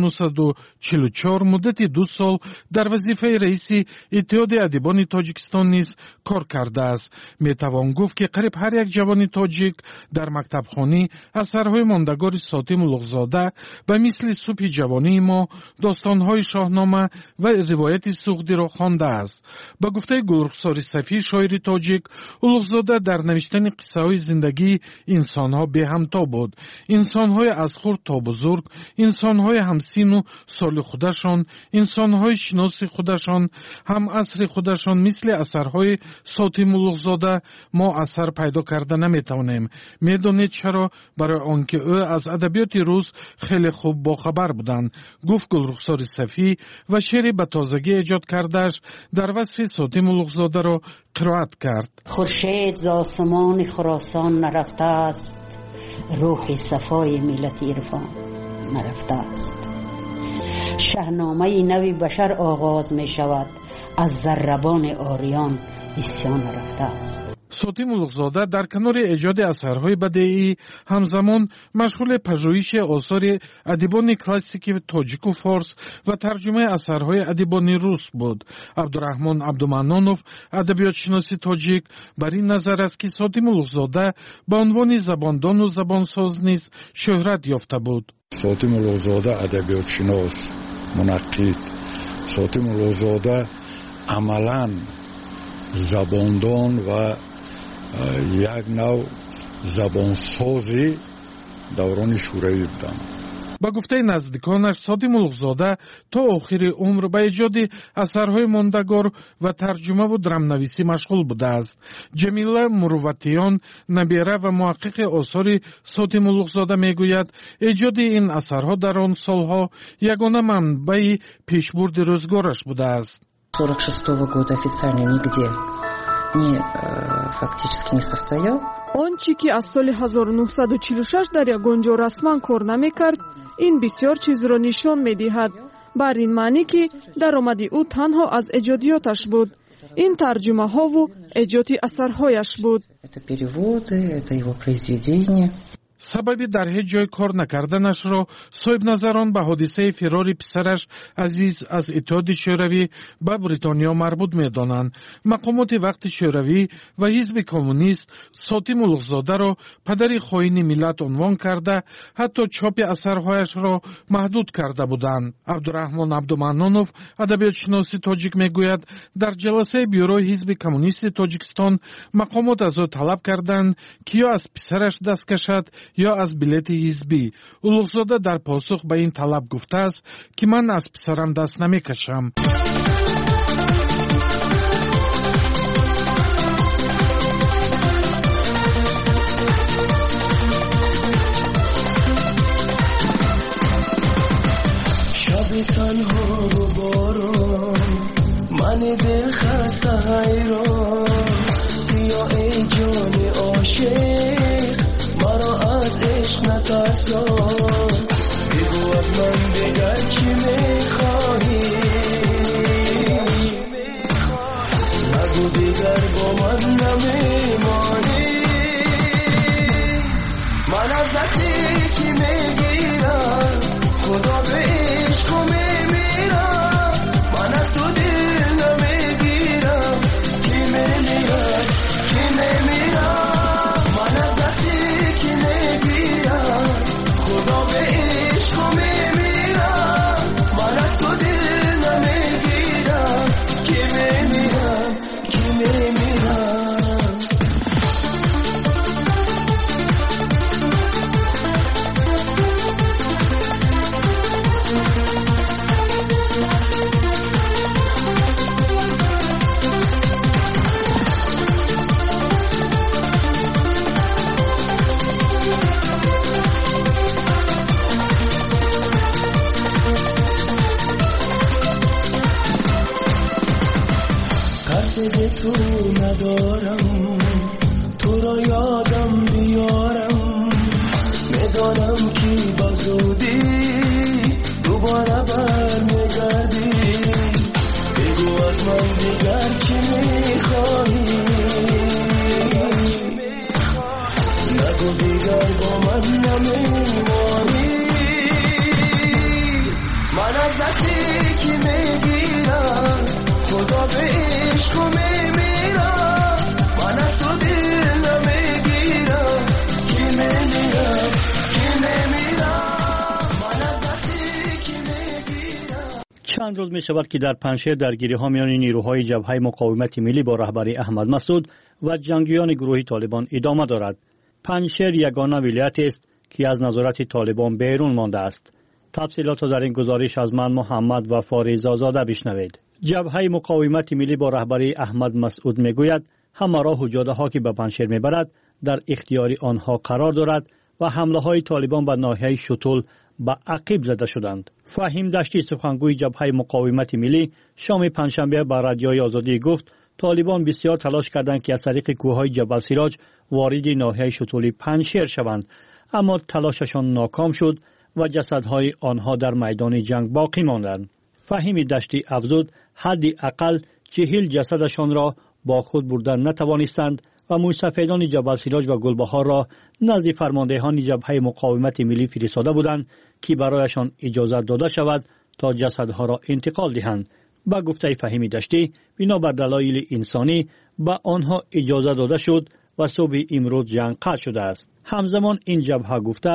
1944 муддати 2 сол дар вазифаи раиси иттиҳоди адибони Тоҷикистон низ кор кардааст. метавон гуфт ки қариб ҳар як ҷавони тоҷик дар мактабхонӣ асарҳои мондагори Сотим Улуғзода ба мисли субҳи ҷавонии мо, достонҳои шоҳнома ва ривояти суғдиро хондааст. ба гуфтаи Гулрухсори Сафӣ, шоири тоҷик, Улуғзода дар навиштани қиссаҳои зиндагии инсонҳо беҳамто буд. инсонҳои аз хурд то бузург, инсонҳои ҳамсину соли худашон, инсонҳои шиноси худашон, ҳамасри худашон. мисли асарҳои Сотим Улуғзода мо асар пайдо карда наметавонем. медонед чаро? барои он ки ӯ аз адабиёти рус хеле хуб бохабар буданд, гуфт Гулрухсори Сафӣ ва шеъри ба тозагӣ эҷод кардааш дар васфи Сотим Улуғзодаро қироат кард. خورشید ز آسمان خراسان نرفته است، روح صفای ملت عرفان نرفته است. شاهنامه نوی بشر آغاز می شود، از ضربان آریان اسیان نرفته است. Сотим Улуғзода дар канори эҷоди асарҳои бадеӣ ҳамзамон машғули пажӯҳиши осори адибони классики тоҷику форс ва тарҷумаи асарҳои адибони рус буд. Абдураҳмон Абдуманнонов, адабиётшиноси тоҷик, бар ин назар аст ки Сотим Улуғзода ба унвони забондону забонсоз низ шӯҳрат ёфта буд. ساتم اولوغزاده ادبیات شناس منقد، ساتم اولوغزاده عملاً زباندان و یک نوع زبانسازی دوران شوروی بودن. با گفته نزدیکانش ساتم اولوغزاده تا آخر عمر به ایجاد اثرهای ماندگار و ترجمه و درامنویسی مشغول بوده است. جمیله مروتیان نبیره و محقق آثار ساتم اولوغزاده میگوید ایجاد این اثرها در آن سالها یگانه منبع پیشبرد روزگارش بوده است. 46 года официально нигде фактически не состоял. Он чи ки аз соли 1946 дар ягонҷо расман кор намекард, ин бисёр чизро нишон медиҳад. бар ин маънӣ ки даромади ӯ танҳо аз эҷодиёташ буд. ин тарҷумаҳову эҷоди асарҳояш буд. Это переводы, это его произведения. سببی در هیچ جای کار نکردنش را صاحب نظران به حادثه فرار پسرش عزیز از اتحاد شوروی به بریتانیا مربوط می‌دانند. مقامات وقت شوروی و حزب کمونیست ساتم اولوغزاده را پدر خائن ملت عنوان کرده، حتی چاپ اثرهایش را محدود کرده بودند. عبدالرحمن عبدالمنانوف ادبیاتشناس تاجیک میگوید در جلسه بیوروی حزب کمونیست تاجیکستان مقامات از او طلب کردند که یا از پسرش دست کشد یا از بلیت حزبی. اولوغزاده در پاسخ به این طلب گفته است که من از پسرم دست نمیکشم. شب تنها و باران من دل خسته حیران بیا ای جان عاشق مرا از عشق نترسان بگو از من دیگر چی میخواهی نگو دیگر با من نمیمانی من از دستی کی میگیرم خدا به عشق میمیرم من از تو دل نمیگیرم کی میمیرم کی میمیرم من از دستی خدا به عشق میمیرم من از تو دل نمیگیرم کی میمیرم کی میمیرم تو ندارم تو را یادم بیارم میدانم که با زودی دوباره برمیگردی بگو از من دیگر چی میخواهی نگو دیگر با من نمیمانی من از دستی که میگیرم خدا به عشق میمیرم من از تو دل نمیگیرم کی میمیرم کی نمیرم من از دستی کی میگیرم. چند روز می شود که در پنجشیر درگیری ها میان نیروهای جبهه مقاومت ملی با رهبری احمد مسعود و جنگجویان گروه طالبان ادامه دارد. پنجشیر یگانه ولایت است که از نظارت طالبان بیرون مانده است. تفصیلات در این گزارش از من محمد و فاریزآزاده بشنوید. جبهه مقاومت ملی با رهبری احمد مسعود میگوید همه راه و جاده ها که به پنجشیر میبرد در اختیار آنها قرار دارد و حمله های طالبان به ناحیه شتول به عقب زده شدند. فهیم دشتی سخنگوی جبهه مقاومت ملی شام پنجشنبه به رادیوی آزادی گفت طالبان بسیار تلاش کردند که از طریق کوههای جبل سراج وارد ناحیه شتول پنجشیر شوند، اما تلاششان ناکام شد و جسدهای آنها در میدان جنگ باقی ماندند. فهیم دشتی افزود حدی اقل 40 جسدشان را با خود بردن نتوانستند و موسفیدان جبل سراج و گلبهار را نزد فرماندهان جبهه مقاومت ملی فرستاده بودند که برایشان اجازه داده شود تا جسدها را انتقال دهند. با گفته فهیم دشتی بنابر دلایل انسانی به آنها اجازه داده شد و صبح امروز جنگ قطع شده است. همزمان این جبهه گفته است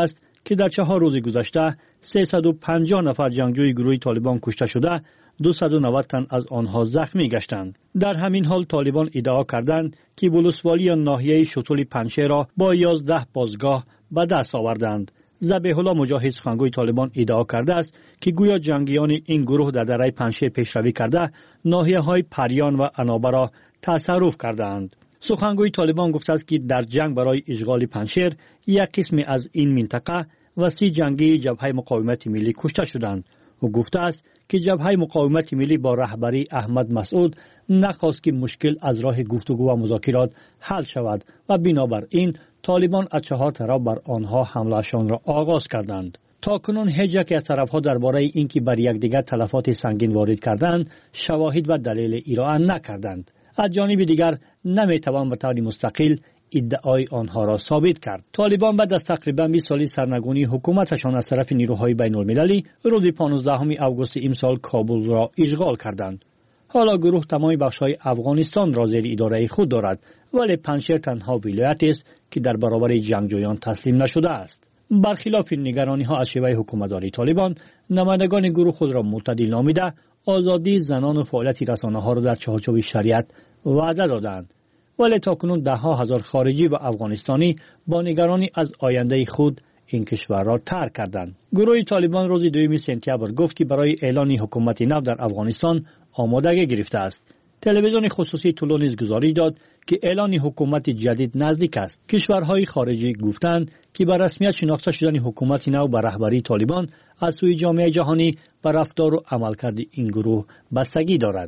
که در 4 روز گذشته 350 نفر جنگجوی گروه طالبان کشته شده، 290 تن از آنها زخمی گشتند. در همین حال طالبان ادعا کردند که ولسوالی ناحیه شتول پنشیر را با 11 بازگاه به دست آوردند. ذبیح الله مجاهد سخنگوی طالبان ادعا کرده است که گویا جنگیان این گروه در دره پنشیر پیشروی کرده ناحیه‌های پریان و انابه را تصرف کردند. سخنگوی طالبان گفته است که در جنگ برای اشغال پنشیر یک قسم از این منطقه و 30 جنگی جبهه مقاومت ملی کشته شدند. او گفته است که جبهه مقاومت ملی با رهبری احمد مسعود نخواست که مشکل از راه گفتگو و مذاکرات حل شود و بنابراین طالبان از 4 طرف بر آنها حملهشان را آغاز کردند. تاکنون هیچ یک از طرفها درباره اینکه بر یکدیگر تلفات سنگین وارد کردند شواهد و دلیل ارائه نکردند. از جانب دیگر نمیتوان به طور مستقل ادعای آنها را ثابت کرد. طالبان بعد از تقریبا 20 سال سرنگونی حکومتشان از طرف نیروهای بین المللی روز 15 آگوست امسال کابل را اشغال کردند. حالا گروه تمام بخش‌های افغانستان را زیر اداره خود دارد، ولی پنشیر تنها ولایتی است که در برابر جنگجویان تسلیم نشده است. برخلاف نگرانی‌ها از شیوه حکومتداری طالبان، نمایندگان گروه خود را معتدل نامیده آزادی زنان و فعالیت رسانه‌ها را در چارچوب شریعت وعده دادند. ولی تاکنون 10,000 خارجی و افغانستانی با نگرانی از آینده خود این کشور را ترک کردند. گروه طالبان روز 2 سپتامبر گفت که برای اعلان حکومت نو در افغانستان آمادگی گرفته است. تلویزیون خصوصی طولو نیز گزارش داد که اعلان حکومت جدید نزدیک است. کشورهای خارجی گفتند که بر رسمیت شناخته شدن حکومت نو به رهبری طالبان از سوی جامعه جهانی بر رفتار و عملکرد این گروه بستگی دارد.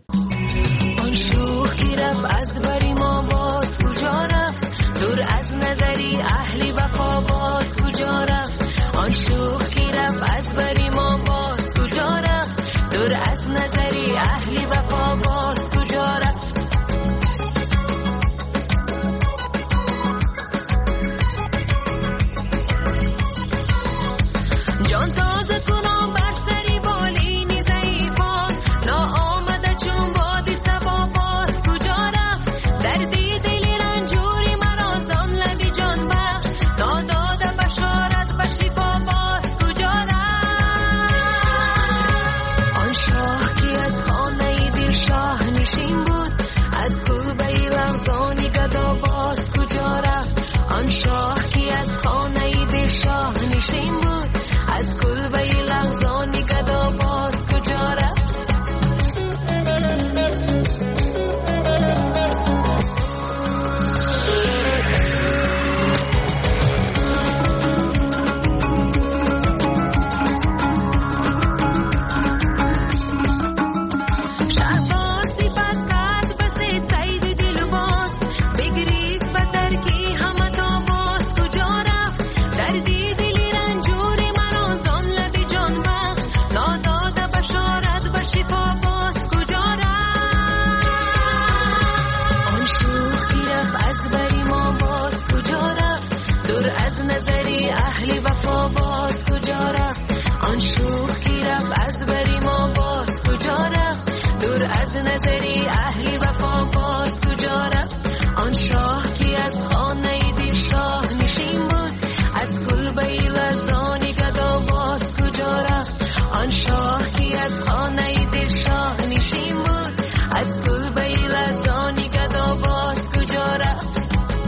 از بری ما باز کجا رفت، دور از نظری اهلی وفا باز کجا رفت. آن شوخ کی رفت از بری ما باز کجا رفت، دور از نظری اهلی وفا باز کجا رفت. جان تازه کنم بر سری بالینی ضعیفان، ناآمده چون بادی سبا باز کجا رفت. دردی دلی رنجوری مرا زان لبی جان بخش، ناداده بشارت و شفا باز کجا رفت. آن شاه کی از خانه دل شاه نشین بود، از کلبه لغزانی گدا باز کجا رفت. آن شاه کی از خانه دل شاه نشین بود، از کلبه لغزانی گدا باز کجا رفت. نظری اهلی وفا باز کجا رفت. آن شوخ کی رفت از بری ما باز کجا رفت، دور از نظری اهلی وفا باز کجا رفت. آن شاه کی از خانه دل شاه نشین بود، از کلبه لرزانی گدا باز کجا رفت. آن شاه کی از خانه دل شاه نشین بود، از کلبه لرزانی گدا باز کجا رفت.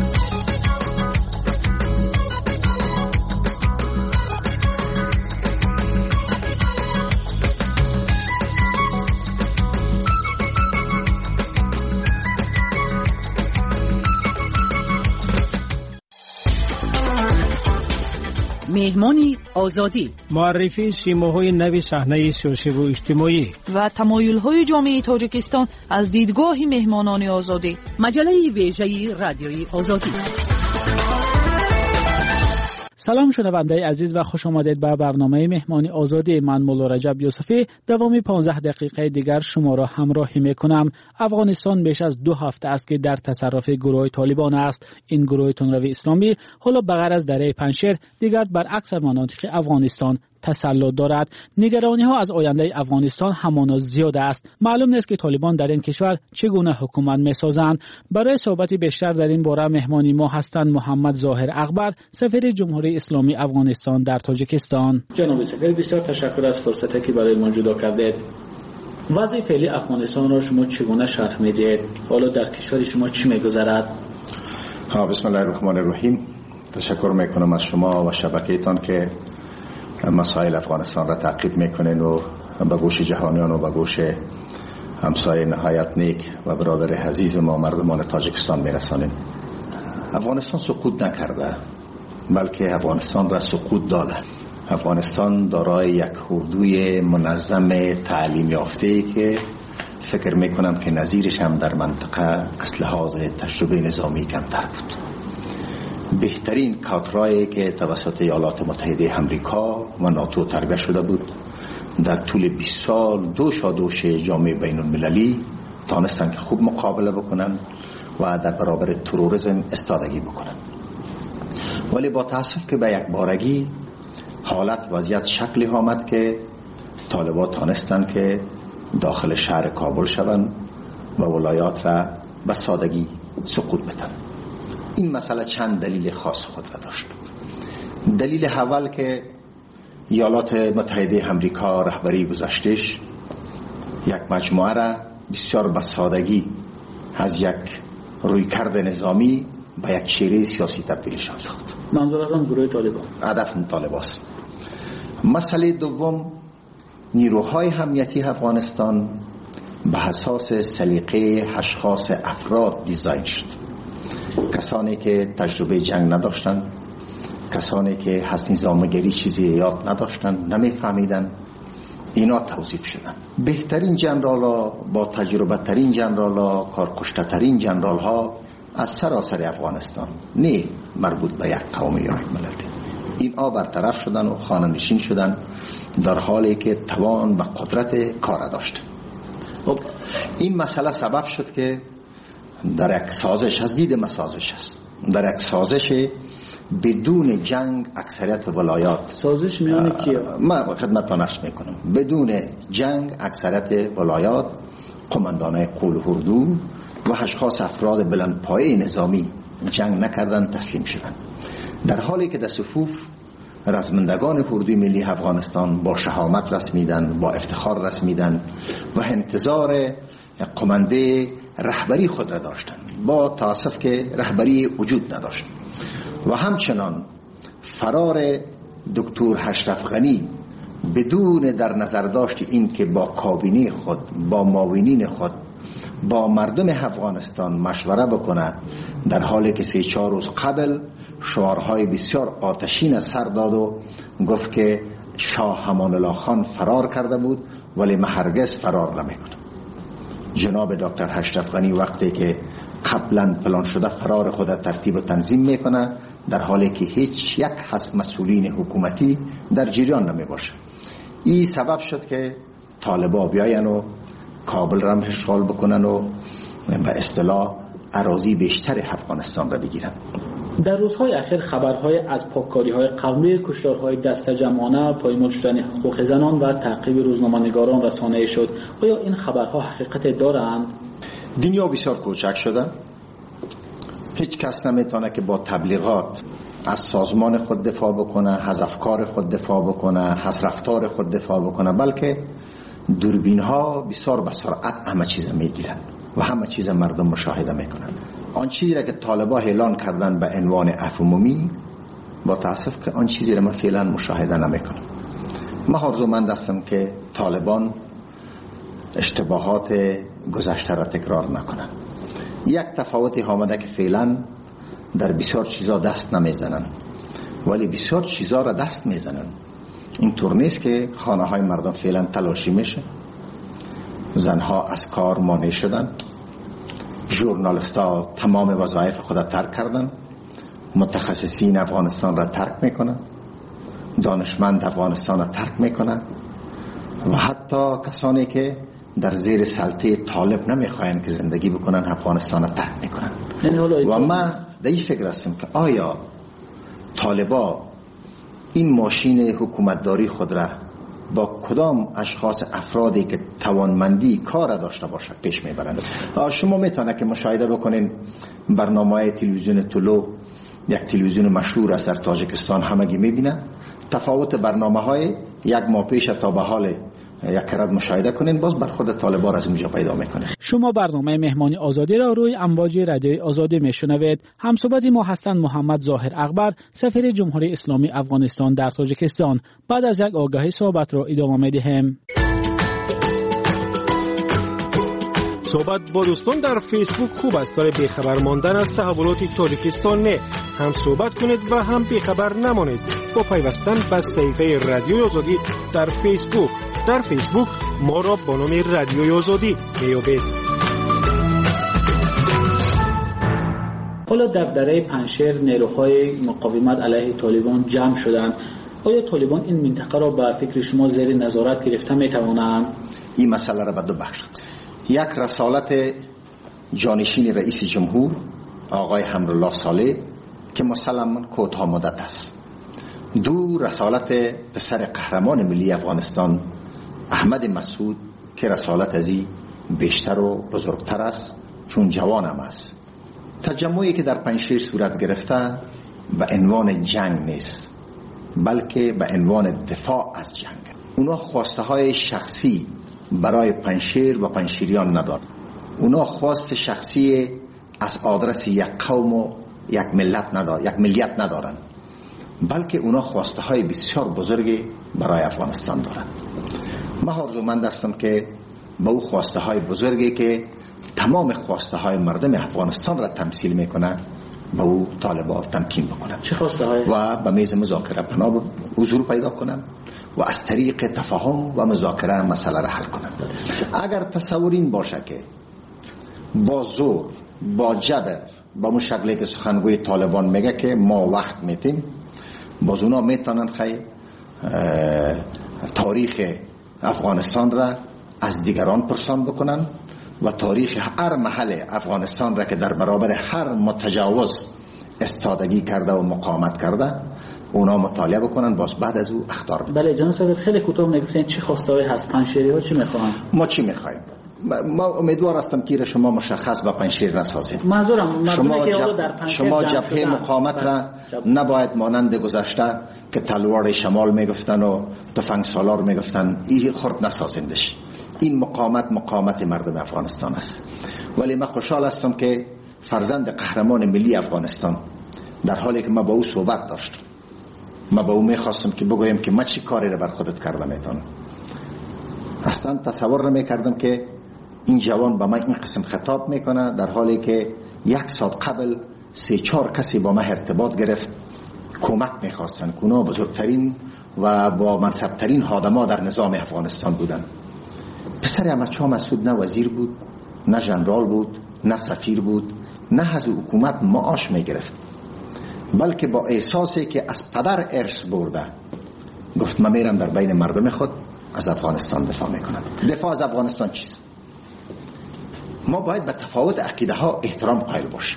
مهمانی آزادی، معرفی سیماهای نوی صحنه سیاسی و اجتماعی و تمایل‌های جامعه تاجیکستان از دیدگاه مهمانان آزادی. مجله ویژه رادیوی آزادی. سلام شنونده عزیز و خوش آمدید به برنامه مهمانی آزادی. من مولا رجب یوسفی دوام 15 دقیقه دیگر شما را همراهی میکنم. افغانستان بیش از 2 هفته است که در تصرف گروه طالبان است. این گروه تندروی اسلامی حالا بغیر از دره پنشیر دیگر بر اکثر مناطق افغانستان تسلط دارد. نگرانی ها از آینده افغانستان همانا زیاد است. معلوم نیست که طالبان در این کشور چگونه حکومت می‌سازند. برای صحبت بیشتر در این باره مهمانی ما هستند محمد ظاهر اکبر، سفیر جمهوری اسلامی افغانستان در تاجیکستان. جناب سفیر، بسیار تشکر از فرصتی که برای ما جدا کردید. وضع فعلی افغانستان را شما چگونه شرح می‌دهید؟ حالا در کشور شما چی می‌گذرد؟ بسم الله الرحمن الرحیم. تشکر میکنم از شما و شبکه‌تان که مسائل افغانستان را تعقیب میکنین و به گوش جهانیان و به گوش همسایه نهایت نیک و برادر عزیز ما مردمان تاجیکستان میرسانین. افغانستان سقوط نکرده، بلکه افغانستان را سقوط داده. افغانستان دارای یک اردوی منظم تعلیم یافته‌ای که فکر میکنم که نظیرش هم در منطقه از لحاظ تجربه نظامی کمتر بود. بهترین کادرایی که توسط ایالات متحده آمریکا و ناتو تربیت شده بود در طول 20 سال دوش جامعه بین المللی تانستن که خوب مقابله بکنن و در برابر تروریسم استادگی بکنن. ولی با تاسف که به یک بارگی حالت وضعیت شکلی آمد که طالبان تانستن که داخل شهر کابل شوند و ولایات را به سادگی سقوط بدن. این مسئله چند دلیل خاص خود را داشت. دلیل اول که ایالات متحده آمریکا رهبری گذاشتش یک مجموعه را بسیار به سادگی از یک رویکرد نظامی به یک چهره سیاسی تبدیلش ساخت. منظور از گروه طالبان. هدف طالبان است. مسئله دوم، نیروهای امنیتی افغانستان به اساس سلیقه اشخاص افراد دیزاین شد. کسانی که تجربه جنگ نداشتند، کسانی که از نظامگری چیزی یاد نداشتند، نمیفهمیدند، اینا توظیف شدن. بهترین جنرال‌ها با تجربه ترین جنرال‌ها، کارکشته ترین جنرال‌ها از سراسر افغانستان، نه مربوط به یک قوم یا یک ملت، اینا برطرف شدن و خانه نشین شدن در حالی که توان و قدرت کار داشت. این مسئله سبب شد که در یک سازش از دید مسازش است، در یک سازش بدون جنگ اکثریت ولایات، سازش میان کیا؟ ما خدمتتان عرض میکنم، بدون جنگ اکثریت ولایات قماندانای قول و اردو و اشخاص افراد بلندپایه نظامی جنگ نکردن، تسلیم شدن، در حالی که در صفوف رزمندگان اردوی ملی افغانستان با شهامت رسمیدن، با افتخار رسمیدن و انتظار قمانده رهبری خود را داشتن، با تاسف که رهبری وجود نداشت. و همچنان فرار دکتر اشرف غنی بدون در نظر داشت این که با کابینه خود، با معاونین خود، با مردم افغانستان مشوره بکنه، در حالی که 3-4 روز قبل شعارهای بسیار آتشین سر داد و گفت که شاه امان الله خان فرار کرده بود ولی من هرگز فرار نمیکنم. جناب دکتر اشرف غنی وقتی که قبلا پلان شده فرار خود ترتیب و تنظیم میکنه، در حالی که هیچ یک از مسئولین حکومتی در جریان نمی باشه. این سبب شد که طالبا بیاین و کابل را اشغال بکنن و به اصطلاح اراضی بیشتر افغانستان را بگیرن. در روزهای اخیر خبرهای از پاککاری‌های قومی، کشتارهای دست جمعانه، پایمال شدن حقوق زنان و تعقیب روزنامه‌نگاران رسانه‌ای شد. آیا این خبرها حقیقت دارند؟ دنیا بسیار کوچک شده. هیچ کس نمیتونه که با تبلیغات از سازمان خود دفاع بکنه، از افکار خود دفاع بکنه، از رفتار خود دفاع بکنه، بلکه دوربین ها بسیار به سرعت همه چیز میگیرن و همه چیز مردم مشاهده میکنن. آن چیزی را که طالبان اعلان کردن به عنوان عفو عمومی، با تاسف که آن چیزی را من فعلا مشاهده نمیکنم. من آرزومند هستم که طالبان اشتباهات گذشته را تکرار نکنن. یک تفاوتی آمده که فعلا در بسیار چیزا دست نمیزنن ولی بسیار چیزا را دست میزنن. این طور نیست که خانه های مردم فعلا تلاشی میشه، زنها از کار مانع شدن، ژورنالیست‌ها تمام وظایف خود ترک کردن، متخصصین افغانستان را ترک میکنن، دانشمند افغانستان را ترک میکنن و حتی کسانی که در زیر سلطه طالب نمیخواین که زندگی بکنن افغانستان را ترک میکنن. و من در این فکر هستم که آیا طالبا این ماشین حکومتداری خود را با کدام اشخاص افرادی که توانمندی کار داشته باشه پیش میبرند. شما میتونه که مشاهده بکنین برنامه تلویزیون طلوع، یک تلویزیون مشهور است در تاجیکستان، همگی میبینه تفاوت برنامه های یک ماه پیش تا به حال یک کرد مشاهده کنین، باز بر خود طالبان از اونجا پیدا میکنه. شما برنامه مهمانی آزادی را روی امواج رادیوی آزادی میشنوید. همصحبت ما هستند محمد ظاهر اکبر، سفیر جمهوری اسلامی افغانستان در تاجیکستان. بعد از یک آگاهی صحبت را ادامه میدهیم. صحبت با دوستان در فیسبوک خوب است، برای بیخبر ماندن از تحولات تاجیکستان نه. هم صحبت کنید و هم بیخبر نمانید با پیوستن به صفحه رادیوی آزادی در فیسبوک. در فیسبوک ما را با نام رادیوی آزادی میابید. حالا در دره پنشیر نیروهای مقاومت علیه طالبان جمع شدند. آیا طالبان این منطقه را به فکر شما زیر نظارت گرفته میتوانند؟ این مسئله را به دو بخش یک رسالت جانشین رئیس جمهور آقای حمدالله صالح که مسلماً کوتاه مدت است. دو رسالت پسر قهرمان ملی افغانستان احمد مسعود که رسالت ازی بیشتر و بزرگتر است چون جوانم است. تجمعی که در پنجشیر صورت گرفته به عنوان جنگ نیست بلکه به عنوان دفاع از جنگ. اونا خواسته های شخصی برای پنجشیر و پنجشیریان ندارد. اونا خواست شخصی از آدرس یک قوم و یک ملیت ندارند، بلکه اونا خواسته های بسیار بزرگی برای افغانستان دارند. من آرزومند هستم که با او خواسته های بزرگی که تمام خواسته های مردم افغانستان را تمثیل میکنه با او طالبان تمکین بکنن و به میز مذاکره پناه حضور پیدا کنن و از طریق تفاهم و مذاکره مسئله را حل کنن. اگر تصور این باشه که با زور، با جبر، با اون شکلی که سخنگوی طالبان میگه که ما وقت میتیم، باز اونا میتونن خیلی تاریخ افغانستان را از دیگران پرسان بکنن و تاریخ هر محل افغانستان را که در برابر هر متجاوز استادگی کرده و مقاومت کرده اونا مطالعه بکنن، باز بعد از او اخطار بدن. بله جناب صاحب، خیلی کوتاه میگفتین چی خواسته‌ای هست؟ پنجشیری ها چی میخوان؟ ما چی میخوایم؟ ما امیدوار هستم که شما مشخص با پنجشیر نسازید. معذورم، شما جبهه مقاومت را نباید مانند گذشته که تلوار شمال میگفتن و تفنگ سالار میگفتن این خرد نسازندش. این مقاومت مردم افغانستان است. ولی من خوشحال هستم که فرزند قهرمان ملی افغانستان در حالی که ما با او صحبت داشتم، ما با او میخواستم که بگویم که ما چی کاری را بر خودت کرده میتونم. اصلا تصور نمیکردم که این جوان با من این قسم خطاب میکنه در حالی که یک ساعت قبل 3-4 کسی با من ارتباط گرفت، کمک میخواستن که اونا بزرگترین و با منصبترین خادما در نظام افغانستان بودن. پسر احمد شاه مسعود نه وزیر بود، نه ژنرال بود، نه سفیر بود، نه از حکومت معاش میگرفت، بلکه با احساسی که از پدر ارث برده گفت من میرم در بین مردم خود از افغانستان دفاع میکنم. دفاع از افغانستان چیست؟ ما باید به تفاوت عقیده ها احترام قائل باشیم.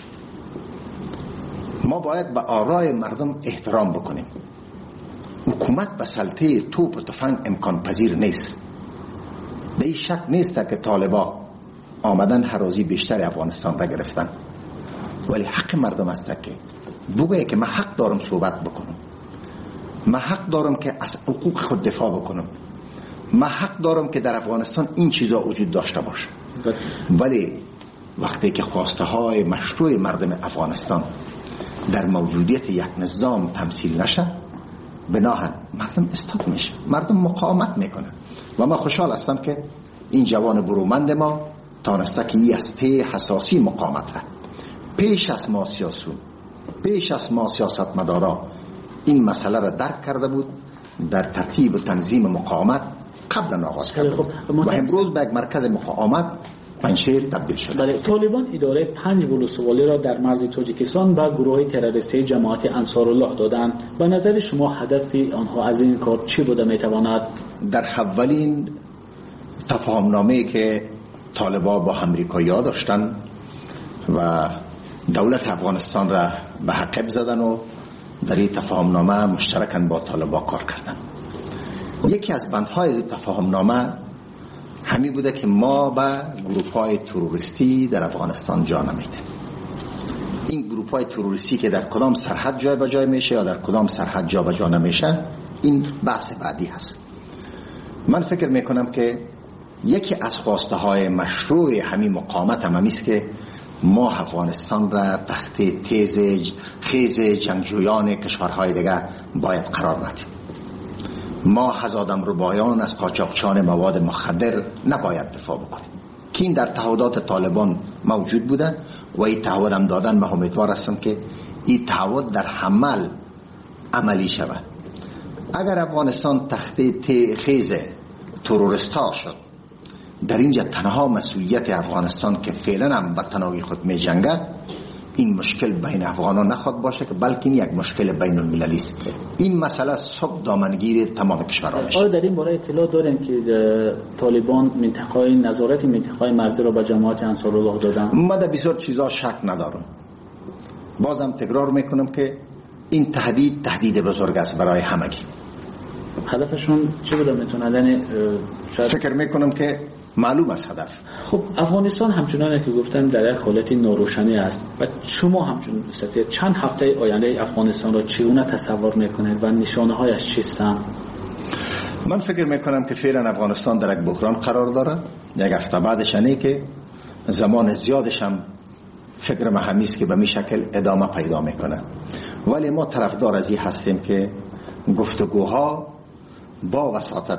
ما باید به آرای مردم احترام بکنیم. حکومت به سلطه توپ و تفنگ امکان پذیر نیست. به این شک نیست که طالبا آمدن هرازی بیشتر افغانستان را گرفتن، ولی حق مردم است که بگویه که من حق دارم صحبت بکنم، من حق دارم که از حقوق خود دفاع بکنم، من حق دارم که در افغانستان این چیزا وجود داشته باشه. ولی وقتی که خواسته های مشروع مردم افغانستان در موجودیت یک نظام تمثیل نشه، بناهن مردم استاد میشه، مردم مقاومت میکنه. و من خوشحال هستم که این جوان برومند ما تانسته که این از ته حساسی مقاومت را پیش از ما سیاسون، پیش از ما سیاست مدارا این مسئله را درک کرده بود، در ترتیب و تنظیم مقاومت قبلا آغاز کرده و امروز به یک مرکز مقاومت پنجشیر تبدیل شده. بله، طالبان اداره 5 ولسوالی را در مرز تاجیکستان به گروه تروریستی جماعت انصارالله دادند. به نظر شما هدف آنها از این کار چی بوده میتواند؟ در اولین تفاهمنامه‌ای که طالبان با امریکایی‌ها داشتن و دولت افغانستان را به حقب زدن و در این تفاهمنامه مشترکاً با طالبان کار کردن. یکی از بندهای تفاهمنامه همی بوده که ما به گروه‌های تروریستی در افغانستان جا نمیدیم. این گروه‌های تروریستی که در کدام سرحد جای به جای میشه یا در کدام سرحد جا به جا نمیشه، این بحث بعدی هست. من فکر میکنم که یکی از خواسته های مشروع همین مقاومت هم است که ما افغانستان را تحت خیز جنگجویان کشورهای دیگه باید قرار ندیم. ما از آدمربایان، از قاچاقچیان مواد مخدر نباید دفاع بکنیم که این در تعهدات طالبان موجود بوده و این تعهد هم دادن. من امیدوار هستم که این تعهد در عملی شود. اگر افغانستان تحت خیز تروریستا شد، در اینجا تنها مسئولیت افغانستان که فعلا هم به تنهایی خود می جنگه، این مشکل بین افغانان نخواد باشه که بلکه این یک مشکل بین المللی است. این مسئله صبح دامنگیر تمام کشورها میشه. در این باره اطلاع داریم که طالبان نظارت منطقه‌های مرزی را به جماعت انصارالله دادن؟ من در بسیار چیزا شک ندارم. بازم تکرار میکنم که این تهدید بزرگ است برای همگی. هدفشون چی بوده میتونه؟ فکر میکنم که معلوم است هدف. خب افغانستان همچنان که گفتن در یک حالت ناروشنی است و شما همچنان چند هفته آینده افغانستان را چگونه تصور میکنید و نشانه هایش چیستند؟ من فکر میکنم که فعلا افغانستان در یک بحران قرار داره. یک هفته بعدش اینه که زمان زیادش هم فکر ما همیست که به می شکل ادامه پیدا میکنه. ولی ما طرفدار از این هستیم که گفتگوها با وساطت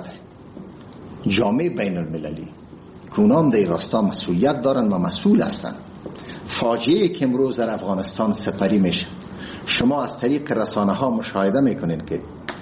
جامعه بین المللی که اونام در راستا مسئولیت دارن و مسئول هستن. فاجعه که امروز در افغانستان سپری میشه، شما از طریق رسانه ها مشاهده میکنین که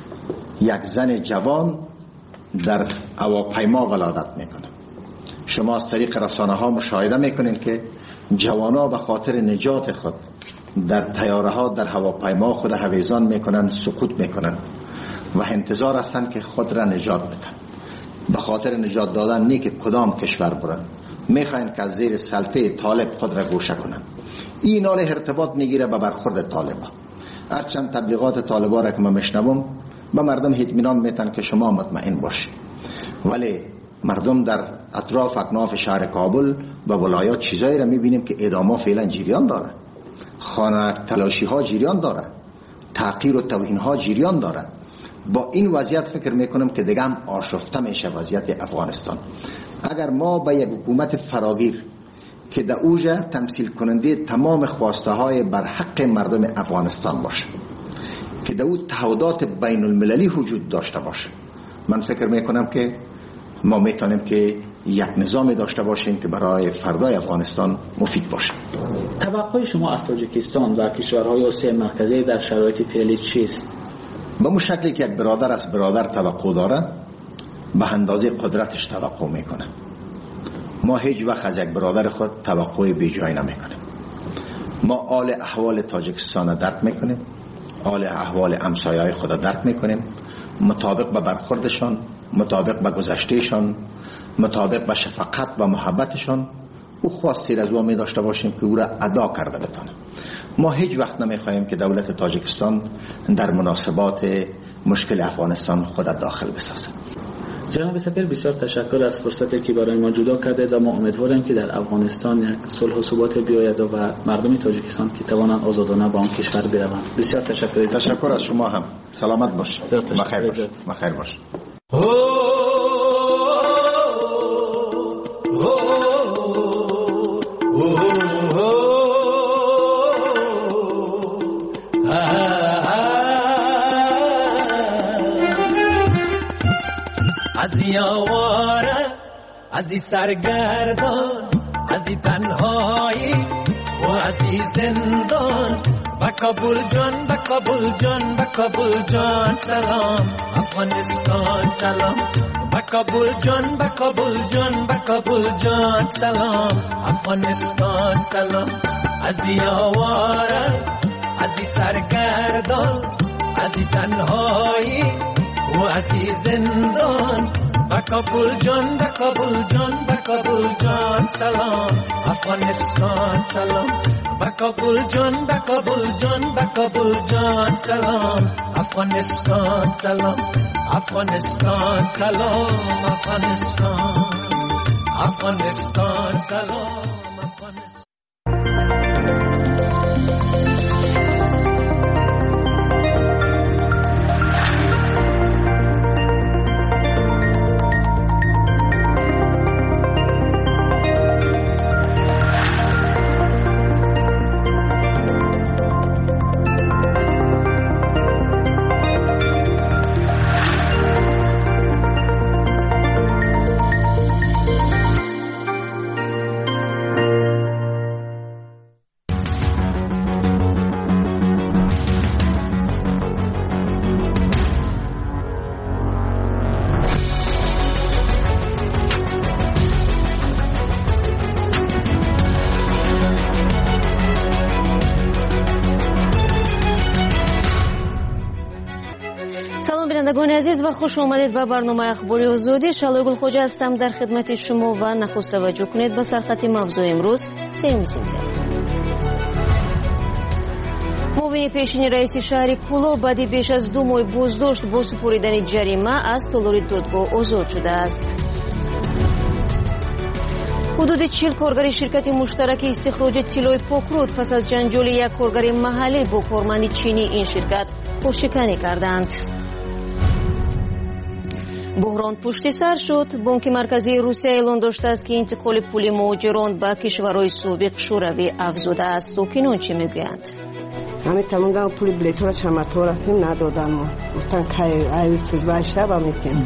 یک زن جوان در هواپیما ولادت میکنه. شما از طریق رسانه ها مشاهده میکنین که جوانا به خاطر نجات خود در طیاره ها در هواپیما خود هویزان میکنن، سقوط میکنن و انتظار هستن که خود را نجات بدن. به خاطر نجات دادن نه که کدام کشور برن، میخواین که از زیر سلطه طالب خود را گوشه کنن. این حال ارتباط میگیره به برخورد طالبا. هرچند تبلیغات طالبا را که من میشنوم به مردم اطمینان میتن که شما مطمئن باشید، ولی مردم در اطراف اکناف شهر کابل و ولایات چیزایی را میبینیم که اعدام‌ها فعلا جریان داره، خانه تلاشی ها جریان داره، تحقیر و توهین ها جریان داره. با این وضعیت فکر میکنم که دیگه هم آشفته میشه وضعیت افغانستان. اگر ما با یک حکومت فراگیر که در اوجه تمثیل کننده تمام خواسته های بر حق مردم افغانستان باشه، که در او تعهدات بین المللی وجود داشته باشه، من فکر میکنم که ما میتونیم که یک نظام داشته باشیم که برای فردای افغانستان مفید باشه. توقع شما از تاجیکستان و کشورهای آسیای مرکزی در شرایط فعلی چیست؟ به اون شکلی که یک برادر از برادر توقع داره، به اندازه قدرتش توقع میکنه. ما هیچ وقت از یک برادر خود توقع بی جای نمیکنیم. ما حال احوال تاجیکستان درک میکنیم، حال احوال همسایه‌های خود درک میکنیم، مطابق به برخوردشان، مطابق به گذشتهشان، مطابق به شفقت و محبتشان او خواستی از او می داشته باشیم که او را ادا کرده بتانیم. ما هیچ وقت نمیخواهیم که دولت تاجیکستان در مناسبات مشکل افغانستان خود داخل بسازه. جناب سفیر، بسیار تشکر از فرصتی که برای ما جدا کردید و ما امیدواریم که در افغانستان یک صلح و ثبات بیاید و مردم تاجیکستان که توانند آزادانه به آن کشور بروند. بسیار تشکر. تشکر از شما هم. سلامت باش. بخیر باش. بخیر باش. از یاواره، از سرگردان، از تنهایی و از زندان، با کابل جان، با کابل جان، با کابل جان سلام افغانستان سلام، با کابل جان، با کابل جان، با کابل جان سلام افغانستان سلام. از یاواره، از سرگردان، از تنهایی و از زندان، با کابل جان، با کابل جان، با کابل جان سلام افغانستان سلام، کابل جان سلام افغانستان سلام افغانستان سلام افغانستان سلام شنوندگان عزیز و خوش آمدید به برنامه اخباری آزادی. شالای گلخوجه هستم در خدمت شما و نخست توجه کنید به سرخط موضوع امروز. 3 سپتامبر معاون پیشین رئیس شهر کولوب بعد بیش از 2 ماه بازداشت با سپردن جریمه از تالار دادگاه آزاد شده است. حدود 40 کارگر شرکت مشترک استخراج طلای پاکرود پس از جنجال یک کارگر محلی با کارمند چینی این شرکت خودشکنی کردند. بحران پشت سر شد. بانک مرکزی روسیه اعلام داشته است که انتقال پول مهاجران به کشورهای سابق شوروی افزوده است. ساکنان چه میگویند؟ همه تمام پول بلیط را چمتو رفتیم ندادن ما. گفتن که ای فیزبای شب میتیم.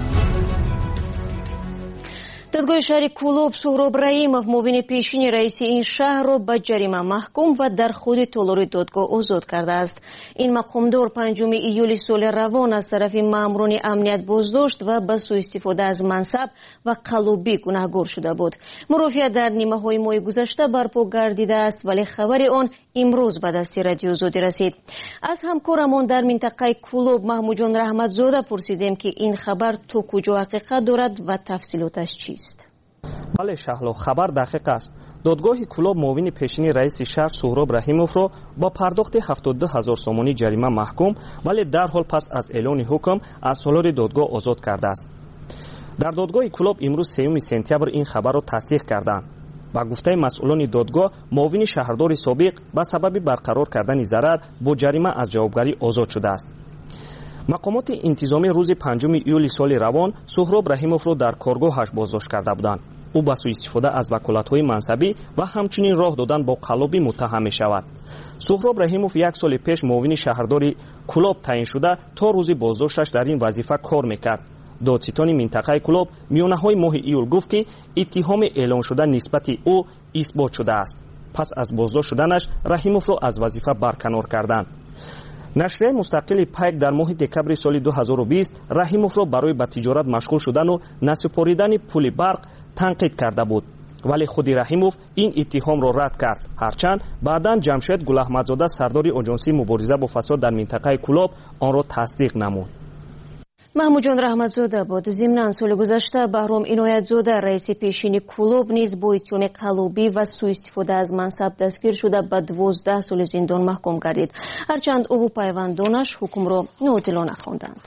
دادگاه شهر کولوب سهراب رحیمов معاون پیشین رئیس این شهر را به جریمه محکوم و در خود تالار دادگاه آزاد کرده است. این مقامدار 5 ایول سال روان از طرف ماموران امنیت بازداشت و به سوء استفاده از منصب و قلابی گناهگار شده بود. مرافعه در نیمه های ماه گذشته برپا گردیده است ولی خبر آن امروز به دست رادیو آزادی رسید. از همکارمان در منطقه کولوب محمود جان رحمتزاده پرسیدیم که این خبر تا کجا حقیقت دارد و تفصیلاتش چیست. بله شهلا، خبر دقیق است. دادگاه کولوب معاون پیشین رئیس شهر سهراب رحیمов را با پرداخت 72000 سومانی جریمه محکوم ولی در حال پس از اعلان حکم از تالار دادگاه آزاد کرده است. در دادگاه کولوب امروز 3 سپتامبر این خبر را تصدیق کردند. با گفته مسئولان دادگاه معاون شهردار سابق به سبب برقرار کردن ضرر با جریمه از جوابگری آزاد شده است. مقامات انتظامی روز 5 ایول سال روان سهراب رحیمов را در کارگاهش بازداشت کرده بودند. او با سوء استفاده از وکالت‌های منصبی و همچنین راه دادن با قلابی متهم می شود. سهراب رحیمов 1 سال پیش معاون شهردار کولوب تعیین شده تا روز بازداشتش در این وظیفه کار میکرد. دادستان منطقه کولوب میانه‌های ماه ایول گفت که اتهام اعلام شده نسبت او اثبات شده است. پس از بازداشت شدنش رحیمов را از وظیفه برکنار کردند. نشریه مستقل پیک در ماه دکمبر سال 2020 رحیمов را برای به تجارت مشغول شدن و نسپاریدن پول برق تنقید کرده بود ولی خود رحیمov این اتهام را رد کرد. هرچند بعداً جمشید گل احمدزاده سردار آژانسی مبارزه با فساد در منطقه کولوب آن را تصدیق نمود. محمود جان رحمتزاده بود. ضمن سال گذشته بهرام عنایتزاده رئیس پیشین کولوب نیز با اتهام قلابی و سوء استفاده از منصب دستگیر شده به 12 سال زندان محکوم گردید. هرچند او و پیوندانش حکم را ناعادلانه خواندند.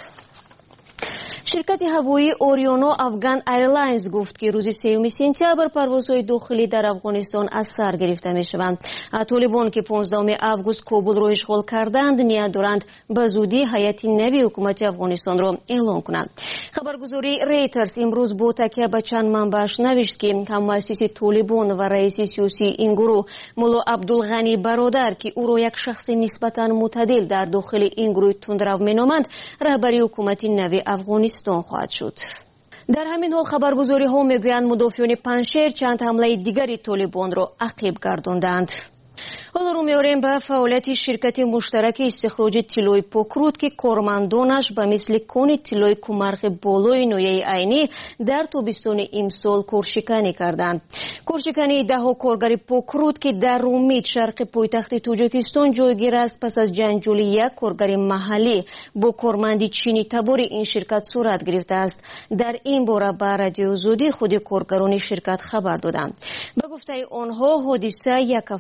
شرکت هوایی اوریانا افغان ایرلاینز گفت که روز 3 سپتامبر پروازهای داخلی در افغانستان از سر گرفته می شوند. طالبان که 15 آگوست کابل را اشغال کردند نیت دارند به زودی هیئت نوی حکومت افغانستان را اعلام کنند. خبرگزاری ریترز امروز با تکیه به چند منبعش نوشت که هم مؤسس طالبان و رئیس سیاسی این گروه مولا عبدالغنی برادر که او را یک شخص نسبتاً معتدل در داخل این گروه تندرو مینامند رهبری حکومت نوی افغانستان خواهد شد. در همین حال خبرگزاری ها میگویند مدافعان پنشیر چند حمله دیگری طالبان را عقب گرداندند. حالا رو میاریم به فعالیت شرکت مشترک استخراج طلای پاکرود که کارمندانش به مثل کان طلای کمرخ بالای نوعی عینی در تابستان امسال کارشکنی کردند. کارشکنی 10 کارگر پاکرود که در رومید شرق پایتخت تاجیکستان جایگیر است پس از جنجال یک کارگر محلی با کارمند چینی تبار این شرکت صورت گرفته است. در این باره به رادیو آزادی خود کارگران شرکت خبر دادند. به گفته آنها حادثه یک هفته پیش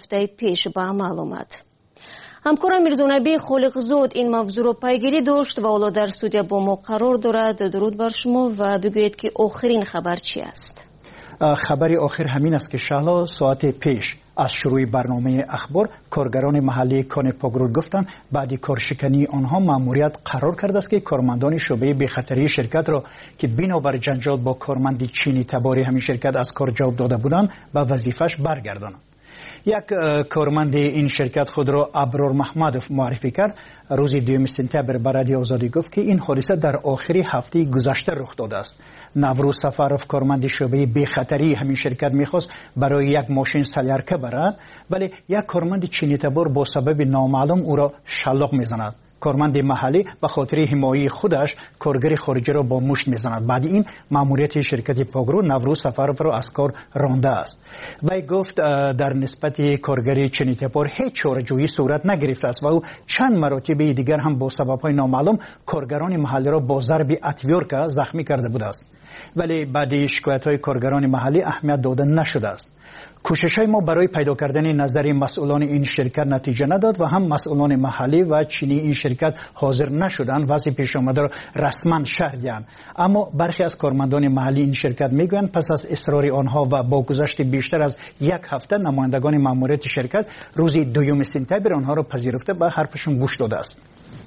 پیش به عمل آمد. همکارم میرزانبی خالقزاد این موضوع را پیگیری داشت و حالا در استودیو با ما قرار دارد. درود بر شما و بگویید که آخرین خبر چی است؟ خبری آخر همین است که شهلا ساعت پیش از شروع برنامه اخبار کارگران محلی کان پاگرود گفتند بعد کارشکنی آنها ماموریت قرار کرده است که کارمندان شعبه بی‌خطری شرکت را که بنابر جنجال با کارمند چینی تباری همین شرکت از کار جواب داده بودند به وظیفش برگردانند. یک کارمند این شرکت خود را ابرار محمدوف معرفی کرد. روز 2 سپتامبر به رادیو آزادی گفت که این حادثه در آخری هفته گذشته رخ داده است. نوروز سفرов کارمند شعبه بی‌خطری همین شرکت می‌خواست برای یک ماشین سلیارکه برد، ولی یک کارمند چینی تبار با سبب نامعلوم او را شلاق می‌زند. کارمند محلی به خاطر حمایت خودش کارگر خارجی را با مشت میزند. بعد این ماموریت شرکت پاگرو نوروز سفرov را از کار رانده است. وی گفت در نسبت کارگر چینی تبار هیچ چاره‌جویی صورت نگرفته است و او چند مراتب دیگر هم با سبب‌های نامعلوم کارگران محلی را با ضرب اتویورکا زخمی کرده بوده است، ولی بعد شکایت‌های کارگران محلی اهمیت داده نشده است. کوشش‌های ما برای پیدا کردن نظر مسئولان این شرکت نتیجه نداد و هم مسئولان محلی و چینی این شرکت حاضر نشدند وضع پیش آمده را رسما شرح دهند. اما برخی از کارمندان محلی این شرکت میگویند پس از اصرار آنها و با گذشت بیشتر از یک هفته نمایندگان ماموریت شرکت روز 2 سپتامبر آنها را پذیرفته به حرفشون گوش داده است.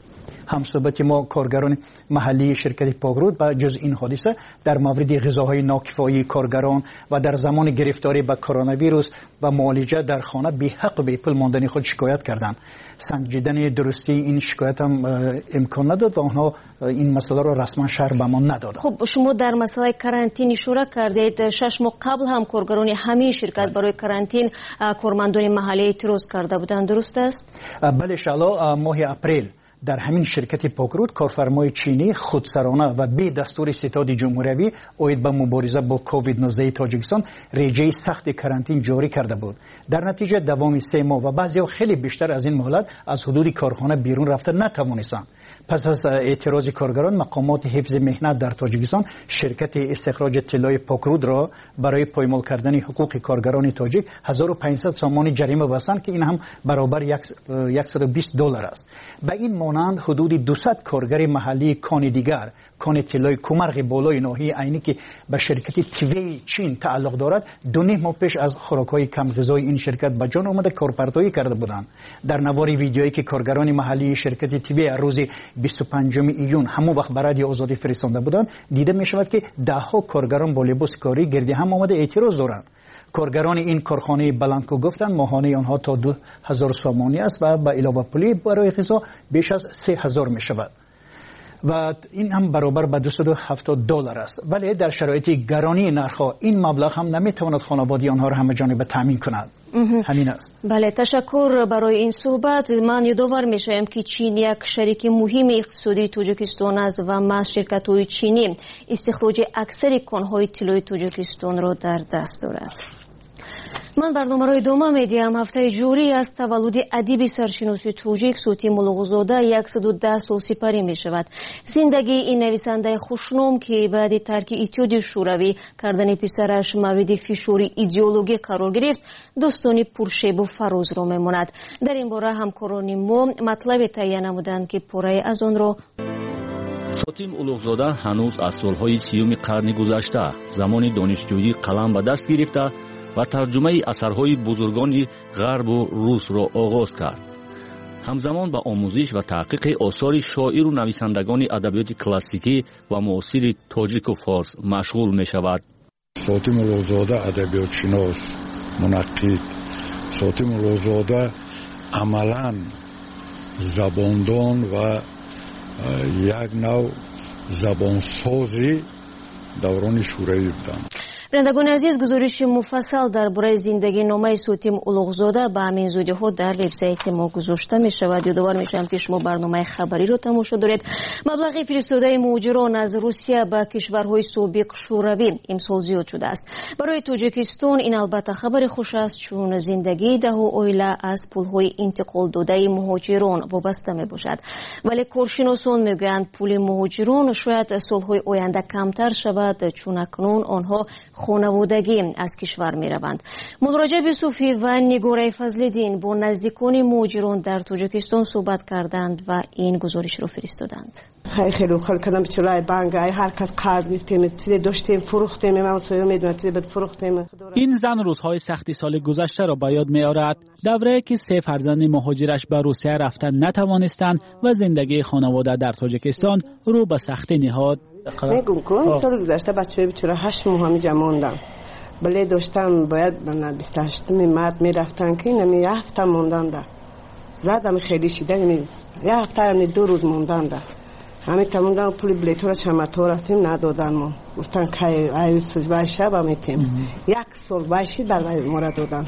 همصحبت ما کارگران محلی شرکت پاگرود با جز این حادثه در مورد غذاهای ناکفایی کارگران و در زمان گرفتاری به کرونا ویروس و معالجه در خانه بی حق به پول ماندن خود شکایت کردند. سنجیدن درستی این شکایت هم امکان نداد و آنها این مسئله را رسما شرح به ما ندادند. خب شما در مسئله کرانتین اشاره کردید. 6 ماه قبل هم کارگران همین شرکت برای کرانتین کارمندان محلی اعتراض کرده بودند، درست است؟ بله شالا ماه اپریل در همین شرکت پاگرود کارفرمای چینی خودسرانه و بی دستور ستاد جمهوری اوید به مبارزه با کووید 19 تاجیکستان رژه سخت کرانتین جاری کرده بود. در نتیجه دوام 3 ماه و بعضی خیلی بیشتر از این مهلت از حدود کارخانه بیرون رفته نتوانستند. پس از اعتراض کارگران مقامات حفظ مهنت در تاجیکستان شرکت استخراج طلای پاگرود را برای پایمال کردن حقوق کارگران تاجیک 1500 سامان جریمه بستند که این هم برابر $120 است. به این مانند حدود 200 کارگر محلی کان دیگر کان طلای کمرغ بالای ناحیه عینی که به شرکت تیوی چین تعلق دارد 2.5 ماه پیش از خوراک‌های کم غذایی این شرکت به جان آمده کارپرتایی کرده بودند. در نوار ویدیویی که کارگران محلی شرکت تیوی روز 25 ایون همون وقت به رادیو آزادی فرستاده بودند دیده می شود که ده‌ها کارگران با لباس کاری گرد هم آمده اعتراض دارند. کارگران این کارخانه بلانکو گفتند ماهانه آنها تا 2000 سامانی است و با علاوه پولی برای غذا بیش از 3000 می شود و این هم برابر به $270 است، ولی در شرایط گرانی نرخ‌ها این مبلغ هم نمیتواند خانواده آنها را همه جانبه تامین کند. همین است. بله، تشکر برای این صحبت. من یادآور میشم که چین یک شریک مهم اقتصادی تاجیکستان است و ما شرکت‌های چینی استخراج اکثر کان‌های طلای تاجیکستان را در دست دارد. من برنامه را ادامه میدیم. هفته جوری از تولد ادیب سرشناس تاجیک سوتیم اولوغزاده 110 سال سپری می شود. زندگی این نویسنده خوشنام که بعد ترک اتحاد شوروی کردن پسرش مورد فشار ایدئولوژی قرار گرفت داستانی پرشیب و فراز را میماند. در این باره همکاران ما مطلب تهیه نمودند که پاره از آن را سوتیم اولوغزاده هنوز از سالهای 30 قرن گذشته زمان دانشجویی قلم به دست گرفته و ترجمه اثرهای بزرگان غرب و روس را آغاز کرد. همزمان به آموزش و تحقیق آثار شاعر و نویسندگان ادبیات کلاسیکی و معاصر تاجیک و فارس مشغول می شود. سوتیم اولوغزاده ادبیات شناس، منقد. سوتیم اولوغزاده عملاً زباندان و یک نوع زبانسازی دوران شوروی بودند. بینندگان عزیز، گزارش مفصل درباره زندگی نامه سوتیم اولوغزاده به همین زودی ها در وبسایت ما گذاشته می شود. یادآور میشم که شما برنامه خبری رو تماشا دارید. مبلغ فرستاده مهاجران از روسیه به کشورهای سابق شوروی امسال زیاد شده است. برای تاجیکستان این البته خبر خوش است، چون زندگی ده اویله از پولهای انتقال داده مهاجران وابسته می باشد. ولی کارشناسان میگویند پول مهاجران شاید سالهای آینده کمتر شود، چون اکنون آنها خانوادگی از کشور می روند. مراجع صوفی و نگاره فضل‌دین با نزدیکان مهاجران در تاجیکستان صحبت کردند و این گزارش را فرستادند. خیلی خلق کردم چلای بانک هر کس قرض گرفتیم چیزی داشتیم فروختیم من سویا میدونم چیزی بد فروختیم. این زن روزهای سختی سال گذشته را به یاد می‌آورد، دوره‌ای که 3 فرزند مهاجرش به روسیه رفتن نتوانستند و زندگی خانواده در تاجیکستان رو به سختی نهاد. میگم که سال گذشته بچه‌ها بیچاره 8 ماه همینجا موندن. بله داشتم باید من 28 مارس میرفتن که نمی هفته موندن ده. زدم خیلی شده یه هفته یعنی 2 روز موندن ده. همین تموندن پول بلیط را چمتو رفتیم ندادن ما. گفتن که ای سوزبای شب همیتیم. 1 سال باشی برای ما را دادن.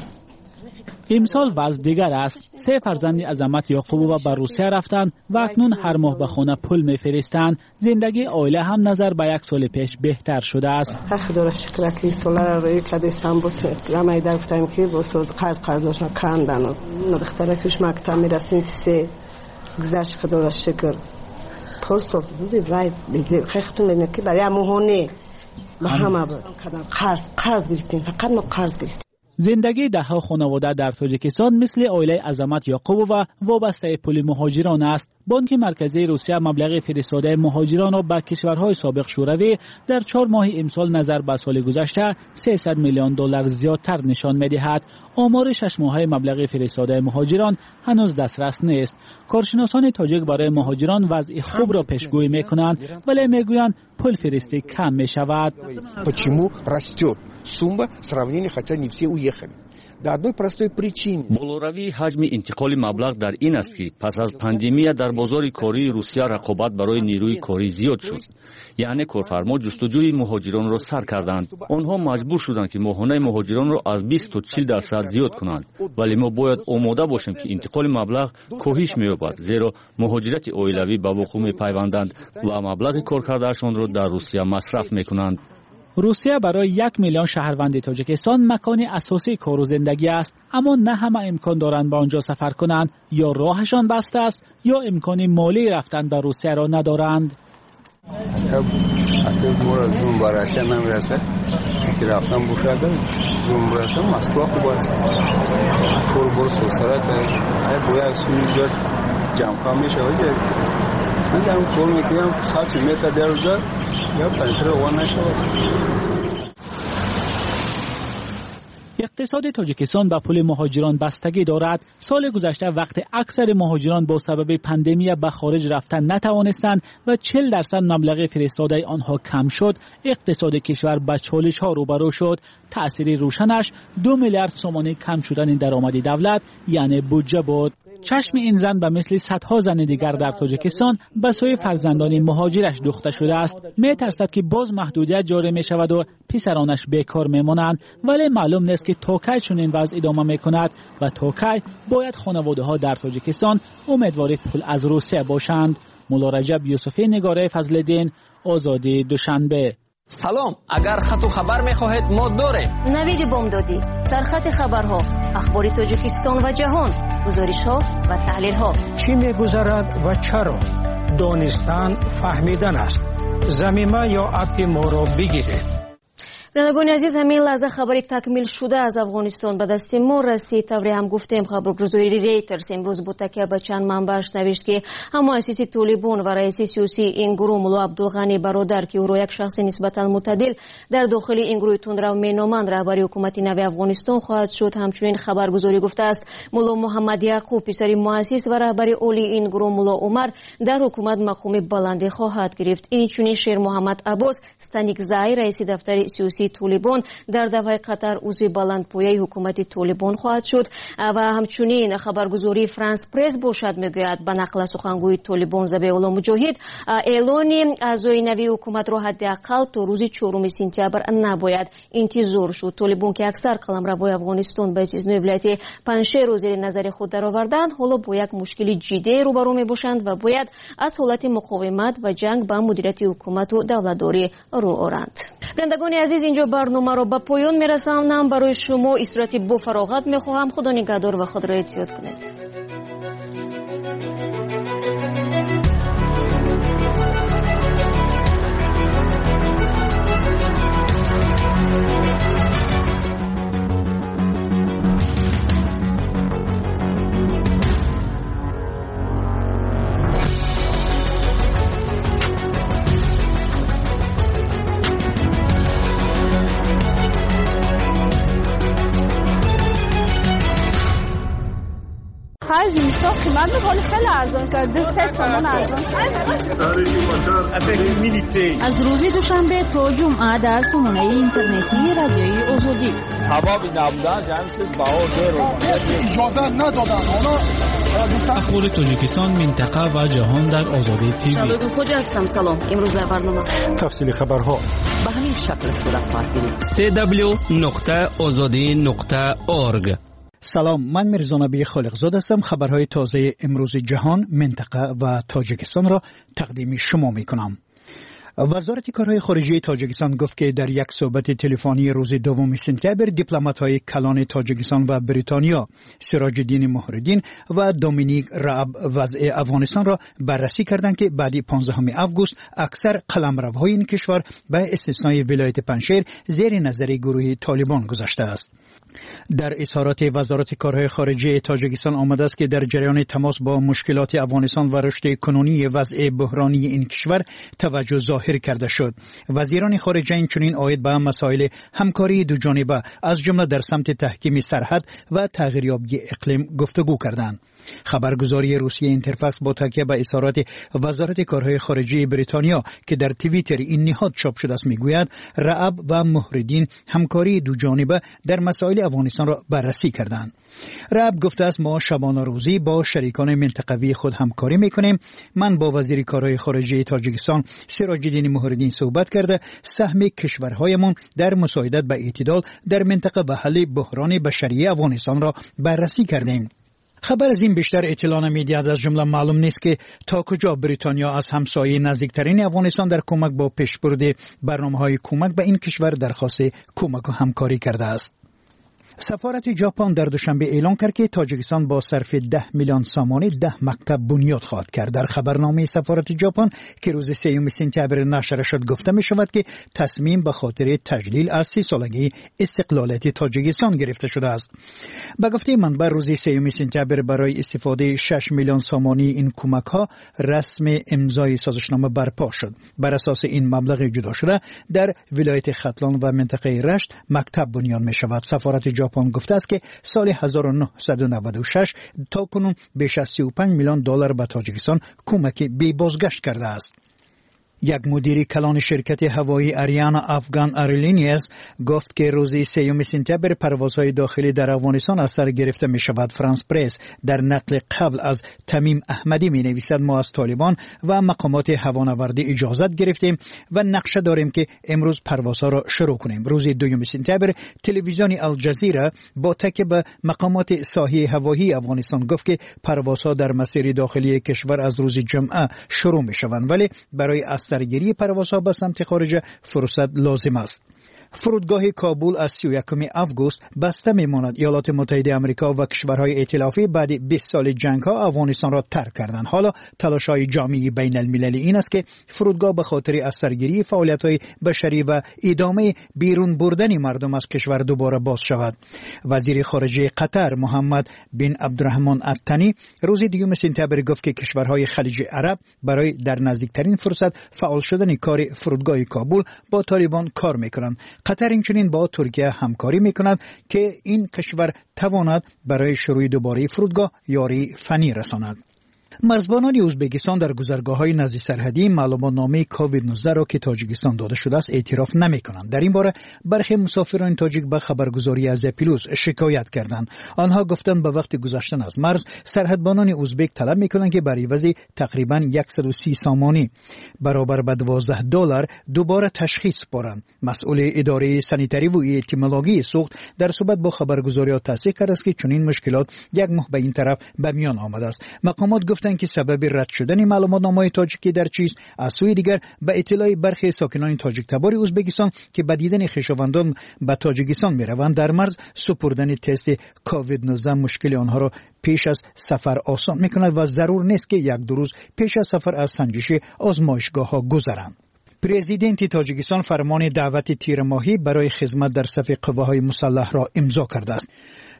امسال وضع دیگر است. 3 فرزند عظمت یعقوبووا به روسیه رفتند و اکنون هر ماه به خانه پول میفرستند. زندگی عائله هم نظر به 1 سال پیش بهتر شده است. خدا را شکر که سال را روی کد استانبول رمی در گفتم که با سال قرض کندن. ندختره کش مکتب میرسیم که گذشت خدا را شکر. پول صرف بودی رای بیزی خیختون بینه که برای مهونه به همه بود. قرض گرفتیم فقط ما قرض گرفتیم. زندگی دهها خانواده در تاجیکستان مثل عائله عظمت یعقوبووا وابسته پول مهاجران است. بانک مرکزی روسیه مبلغ فرستاده مهاجران را به کشورهای سابق شوروی در 4 ماه امسال نظر به سال گذشته 300 میلیون دلار زیادتر نشان می‌دهد. آمار 6 ماهه مبلغ فرستاده مهاجران هنوز دسترس نیست. کارشناسان تاجیک برای مهاجران وضع خوب را پیشگویی می‌کنند ولی می‌گویند پول فرستی کم می‌شود. Почему растет сумма сравнения, хотя не все уехали? در одной простой причине. болоравии ҳаҷми интиқоли маблағ дар ин аст ки пас аз пандемия дар бозори кории русия рақобат барои нерӯи корӣ зиёд шуд. яъне корфармо ҷустуҷӯи муҳоҷиронро сар карданд. онҳо маҷбур шуданд ки моҳонаи муҳоҷиронро аз 20 то 40% зиёд кунанд. вале мо бояд омода бошем ки интиқоли маблағ коҳиш меёбад, зеро муҳоҷирати оилавӣ ба вуқӯъ мепайванданд ва маблағи коркардаашонро дар русия масраф мекунанд. روسیه برای 1 میلیون شهروند تاجیکستان مکان اساسی کار و زندگی است، اما نه همه امکان دارند به آنجا سفر کنند. یا راهشان بسته است یا امکان مالی رفتن به روسیه را ندارند. زوم براسه نمیرسه که رفتن بوشده زوم براسه مسکو خوب است. پول برس و سرک باید سوی جمع کام میشه وجه من پول میکنم 100 متر درجه یا پنتر وان نشود. اقتصاد تاجیکستان به پول مهاجران بستگی دارد. سال گذشته وقت اکثر مهاجران با سبب پاندمی به خارج رفتن نتوانستند و 40% مبلغ فرستاده آنها کم شد، اقتصاد کشور به چالش ها روبرو شد. تأثیر روشنش 2 میلیارد سومانی کم شدن درآمد دولت یعنی بودجه بود. چشم این زن به مثل صدها زن دیگر در تاجیکستان به سوی فرزندان مهاجرش دوخته شده است. می ترسد که باز محدودیت جاری می شود و پسرانش بیکار می مانند، ولی معلوم نیست که تا کی چنین وضع ادامه می کند و تا کی باید خانواده ها در تاجیکستان امیدوار پول از روسیه باشند. مولا رجب یوسفی، نگاره فضل‌دین، آزادی، دوشنبه. سلام، اگر خط و خبر می‌خواهید ما داریم. نوید بامدادی، سرخط خبرها، اخبار تاجیکستان و جهان، گزارش‌ها و تحلیل‌ها. چی می‌گذرد و چرا؟ دانستن فهمیدن است. ضمیمه یا اپ ما را بگیرید. رنگون عزیز، همین لحظه خبری تکمیل شده از افغانستان به دست ما رسید. طوری هم گفتیم خبرگزاری ریترز امروز با تکیه به چند منبعش نوشت که مؤسس طالبان و رئیس سیاسی این گروه ملا عبدالغنی برادر که او را یک شخص نسبتا معتدل در داخل این گروه تندرو مینامند رهبری حکومت نو افغانستان خواهد شد. همچنین خبرگزاری گفته است ملا محمد یعقوب پسر مؤسس و رهبری اولی این گروه ملا عمر در حکومت مقام بلندی خواهد گرفت. اینچنین شیر محمد عباس ستانیکزای رئیس دفتر سیاسی طالبان در دفعه قطر عضو بلندپایه حکومت طالبان خواهد شد و همچنین خبرگزاری فرانس پرس باشد میگوید به نقل سخنگوی طالبان ذبیح الله مجاهد اعلان اعضای نوی حکومت را حداقل تا روز 4 سپتامبر نباید انتظار شد. طالبان که اکثر قلمروای افغانستان به استثنای ولایت پنجشیر را زیر نظر خود درآوردند، حالا با یک مشکل جدی روبرو میباشند و باید از حالت مقاومت و جنگ با مدیریت حکومت و دولتداری رو آورند. بینندگان عزیز، اینجا برنامه را به پایان میرسانم. برای شما استراحتی با فراغت میخواهم. خدا نگهدار و خود را احتیاط کنید. خرج میشه قیمت ولی خیلی ارزان شده 3 تومن ارزان از روز دوشنبه تا جمعه در سامانه اینترنتی رادیوی آزادی هوا بی نبودن جمع شد بها زیر اجازه ندادن اخبار تاجیکستان منطقه و جهان در آزادی تیوی. شادو خوجا هستم. سلام. امروز در برنامه تفصیل خبرها به همین شکل صورت خواهد www.azadi.org. سلام، من میرزا نبی خالقزاده هستم. خبرهای تازه امروز جهان، منطقه و تاجیکستان را تقدیم شما میکنم. وزارت کارهای خارجه تاجیکستان گفت که در یک صحبت تلفنی روز 2 سپتامبر دیپلمات‌های کلان تاجیکستان و بریتانیا سراج الدین مهردین و دومینیک راب وضع افغانستان را بررسی کردند که بعد 15 آگوست اکثر قلمروهای این کشور به استثنای ولایت پنجشیر زیر نظر گروه طالبان گذاشته است. در اظهارات وزارت کارهای خارجه تاجیکستان آمده است که در جریان تماس با مشکلات افغانستان و رشد کنونی وضع بحرانی این کشور توجه ظاهر کرده شد. وزیران خارجه اینچنین عاید به مسائل همکاری دو جانبه از جمله در سمت تحکیم سرحد و تغییریابی اقلیم گفتگو کردند. خبرگزاری روسیه اینترفاکس با تکیه به اظهارات وزارت کارهای خارجه بریتانیا که در توییتر این نهاد چاپ شده است میگوید رعب و مهردین همکاری دو جانبه در مسائل افغانستان را بررسی کردند. رعب گفته است ما شبانه روزی با شریکان منطقوی خود همکاری میکنیم. من با وزیر کارهای خارجه تاجیکستان سراج الدین مهردین صحبت کرده سهم کشورهایمان در مساعدت به اعتدال در منطقه و حل بحران بشری افغانستان را بررسی کردیم. خبر از این بیشتر اطلاع نمی‌دهد. از جمله معلوم نیست که تا کجا بریتانیا از همسایه نزدیکترین افغانستان در کمک با پیشبرد برنامه‌های کمک به این کشور درخواست کمک و همکاری کرده است. سفارت ژاپن در دوشنبه اعلام کرد که تاجیکستان با صرف 10 میلیون سامانه 10 مکتب بنیاد خواهد کرد. در خبرنامه سفارت ژاپن که روز 3 سپتامبر نشر شد گفته می شود که تصمیم به خاطر تجلیل از 30 سالگی استقلالیت تاجیکستان گرفته شده است. به گفته منبع روز 3 سپتامبر برای استفاده 6 میلیون سامانه این کمک ها رسم امضای سازشنامه برپا شد. بر اساس این مبلغ جدا شده در ولایت ختلان و منطقه رشت مکتب بنیاد می شود. سفارت ژاپن گفته است که سال 1996 تا کنون بیش از 35 میلیون دلار به تاجیکستان کمک بی بازگشت کرده است. یک مدیر کلان شرکت هوایی آریانا افغان ایرلاینز گفت که روز 3 سپتامبر پروازهای داخلی در افغانستان از سر گرفته می شود. فرانس پرس در نقل قبل از تمیم احمدی می نویسد ما از طالبان و مقامات هوانوردی اجازت گرفتیم و نقشه داریم که امروز پروازها را شروع کنیم. روز 2 سپتامبر تلویزیون الجزیره با تکیه به مقامات ساحلی هوایی افغانستان گفت که پروازها در مسیر داخلی کشور از روز جمعه شروع می شوند ولی برای سرگیری پروازها به سمت خارج فرصت لازم است. فرودگاه کابل از 31 آگوست بسته میماند. ایالات متحده آمریکا و کشورهای ائتلافی بعد 20 سال جنگ‌ها افغانستان را ترک کردند. حالا تلاش‌های جامعه بین المللی این است که فرودگاه به خاطر از سرگیری فعالیت‌های بشری و ادامه بیرون بردن مردم از کشور دوباره باز شود. وزیر خارجه قطر محمد بن عبدالرحمن الثانی روز 2 سپتامبر گفت که کشورهای خلیج عرب برای در نزدیکترین فرصت فعال شدن کار فرودگاه کابل با طالبان کار می‌کنند. قطر اینچنین با ترکیه همکاری می‌کند که این کشور تواند برای شروع دوباره فرودگاه یاری فنی رساند. مرزبانان ازبکستان در گذرگاه‌های نزدیک سرحدی معلوماتنامه کووید 19 را که تاجیکستان داده شده است اعتراف نمی‌کنند. در این باره برخی مسافران تاجیک به خبرگزاری از پلوس شکایت کردند. آنها گفتند به وقت گذشتن از مرز سرحدبانان ازبک طلب می‌کنند که بر عوض تقریباً 130 سامانی برابر به $12 دوباره تشخیص سپارند. مسئول اداره سانیتری و اپیدمیولوژی سوخت در صحبت با خبرگزاری‌ها تصدیق کرد است که چنین مشکلات یک ماه به این طرف به میان آمده است. مقامات گفتند که سبب رد شدن معلوماتنامه تاجیکی در چیست. از سوی دیگر به اطلاع برخی ساکنان تاجیک تبار ازبکستان که به دیدن خویشاوندان به تاجیکستان میروند در مرز سپردن تست کووید 19 مشکل آنها را پیش از سفر آسان میکند و ضرور نیست که 1-2 روز پیش از سفر از سنجش آزمایشگاه ها گذرند. پرزیدنت تاجیکستان فرمان دعوت تیر ماهی برای خدمت در صف قواهای مسلح را امضا کرده است.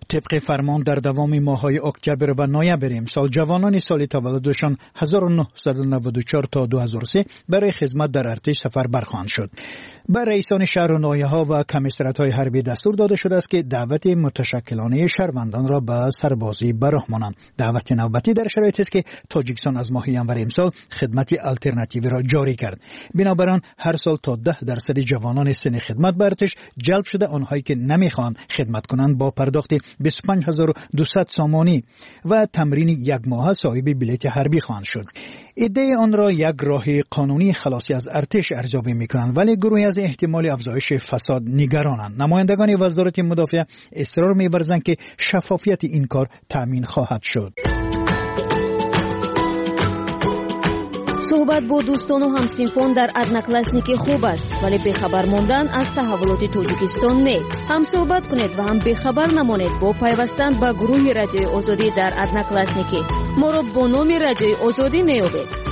طبق فرمان در دوام ماه‌های اکتبر و نوامبر امسال جوانان سال تولدشان 1994 تا 2003 برای خدمت در ارتش سفر برخواهند شد. بر رئیسان شهر و ناحیه‌ها و کمیسرات‌های حربی دستور داده شده است که دعوت متشکلانه شهروندان را به سربازی براه مانند. دعوت نوبتی در شرایطی است که تاجیکستان از ماه ژانویه امسال خدمت آلترناتیوی را جاری کرد. بنابراین هر سال تا 10% جوانان سن خدمت به ارتش جلب شده، آنهایی که نمیخوان خدمت کنند با پرداخت 25200 سامانی و تمرین یک ماه صاحب بلیت حربی خواهند شد. ایده آن را یک راه قانونی خلاصی از ارتش ارزیابی می‌کنند، ولی گروهی از احتمال افزایش فساد نگرانند. نمایندگان وزارت مدافع اصرار می‌ورزند که شفافیت این کار تأمین خواهد شد. صحبت با دوستان و همسنفان در ادناکلاسنیکی خوب است، ولی بخبر ماندن از تحولات تاجیکستان نه. هم صحبت کنید و هم بخبر نمانید با پیوستن به گروه رادیوی آزادی در ادناکلاسنیکی. ما را با نام رادیوی آزادی میابید.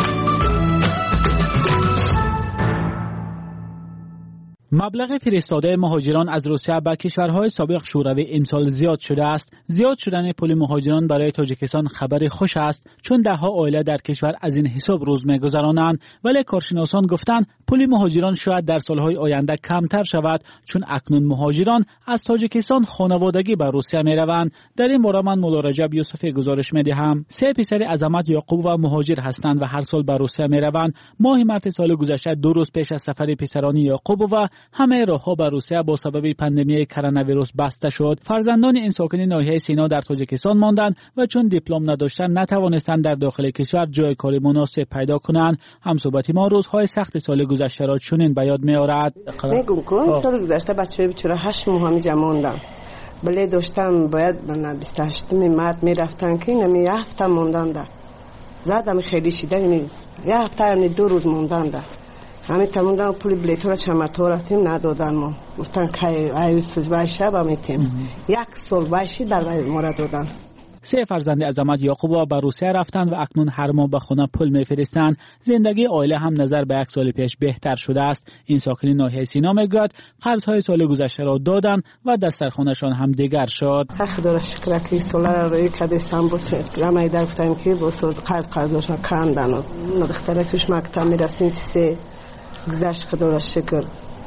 مبلغ فرستاده مهاجران از روسیه به کشورهای سابق شوروی امسال زیاد شده است. زیاد شدن پول مهاجران برای تاجیکستان خبر خوش است، چون دهها عائله در کشور از این حساب روز می‌گذرانند، ولی کارشناسان گفتند پول مهاجران شاید در سالهای آینده کمتر شود، چون اکنون مهاجران از تاجیکستان خانوادگی به روسیه می‌روند. در این باره من مولا رجب یوسفی گزارش می‌دهم. 3 پسر عظمت یعقوب و مهاجر هستند و هر سال به روسیه می‌روند. ماه مارس سال گذشته 2 روز پیش از سفر پسران یعقوب و همه راه‌ها به روسیه با سبب پاندمی کرونا ویروس بسته شد. فرزندان این ساکن ناحیه سینا در تاجیکستان ماندند و چون دیپلم نداشتند نتوانستند در داخل کشور جای کاری مناسب پیدا کنند. همصحبتی ما روزهای سخت سال گذشته را چنین به یاد می‌آورد. میگم سال گذشته بچه‌ها بیچاره 8 ماه همینجا موندن. بله داشتم باید من 28 مارس میرفتن که نمی هفته موندن. زدم خیلی شده، یعنی یه هفته یعنی 2 روز موندن. همین تموندن پول بلیط را چمتو رفتیم ندادن ما. گفتن که ایوسوز باشه با میتیم. 1 سال باشی در ما دادن. 3 فرزند عظمت یعقوب به روسیه رفتند و اکنون هر ماه به خانه پول میفرستند. زندگی عائله هم نظر به 1 سال پیش بهتر شده است. این ساکن ناحیه سینا میگوید قرضهای سال گذشته را دادند و دسترخوانشان هم دیگر شد. خدا را شکر که سال را روی کدستان بود. رمی در گفتن که با سال قرضشان کندن. دختره کش مکتب میرسیم که گذشت خدا را شکر.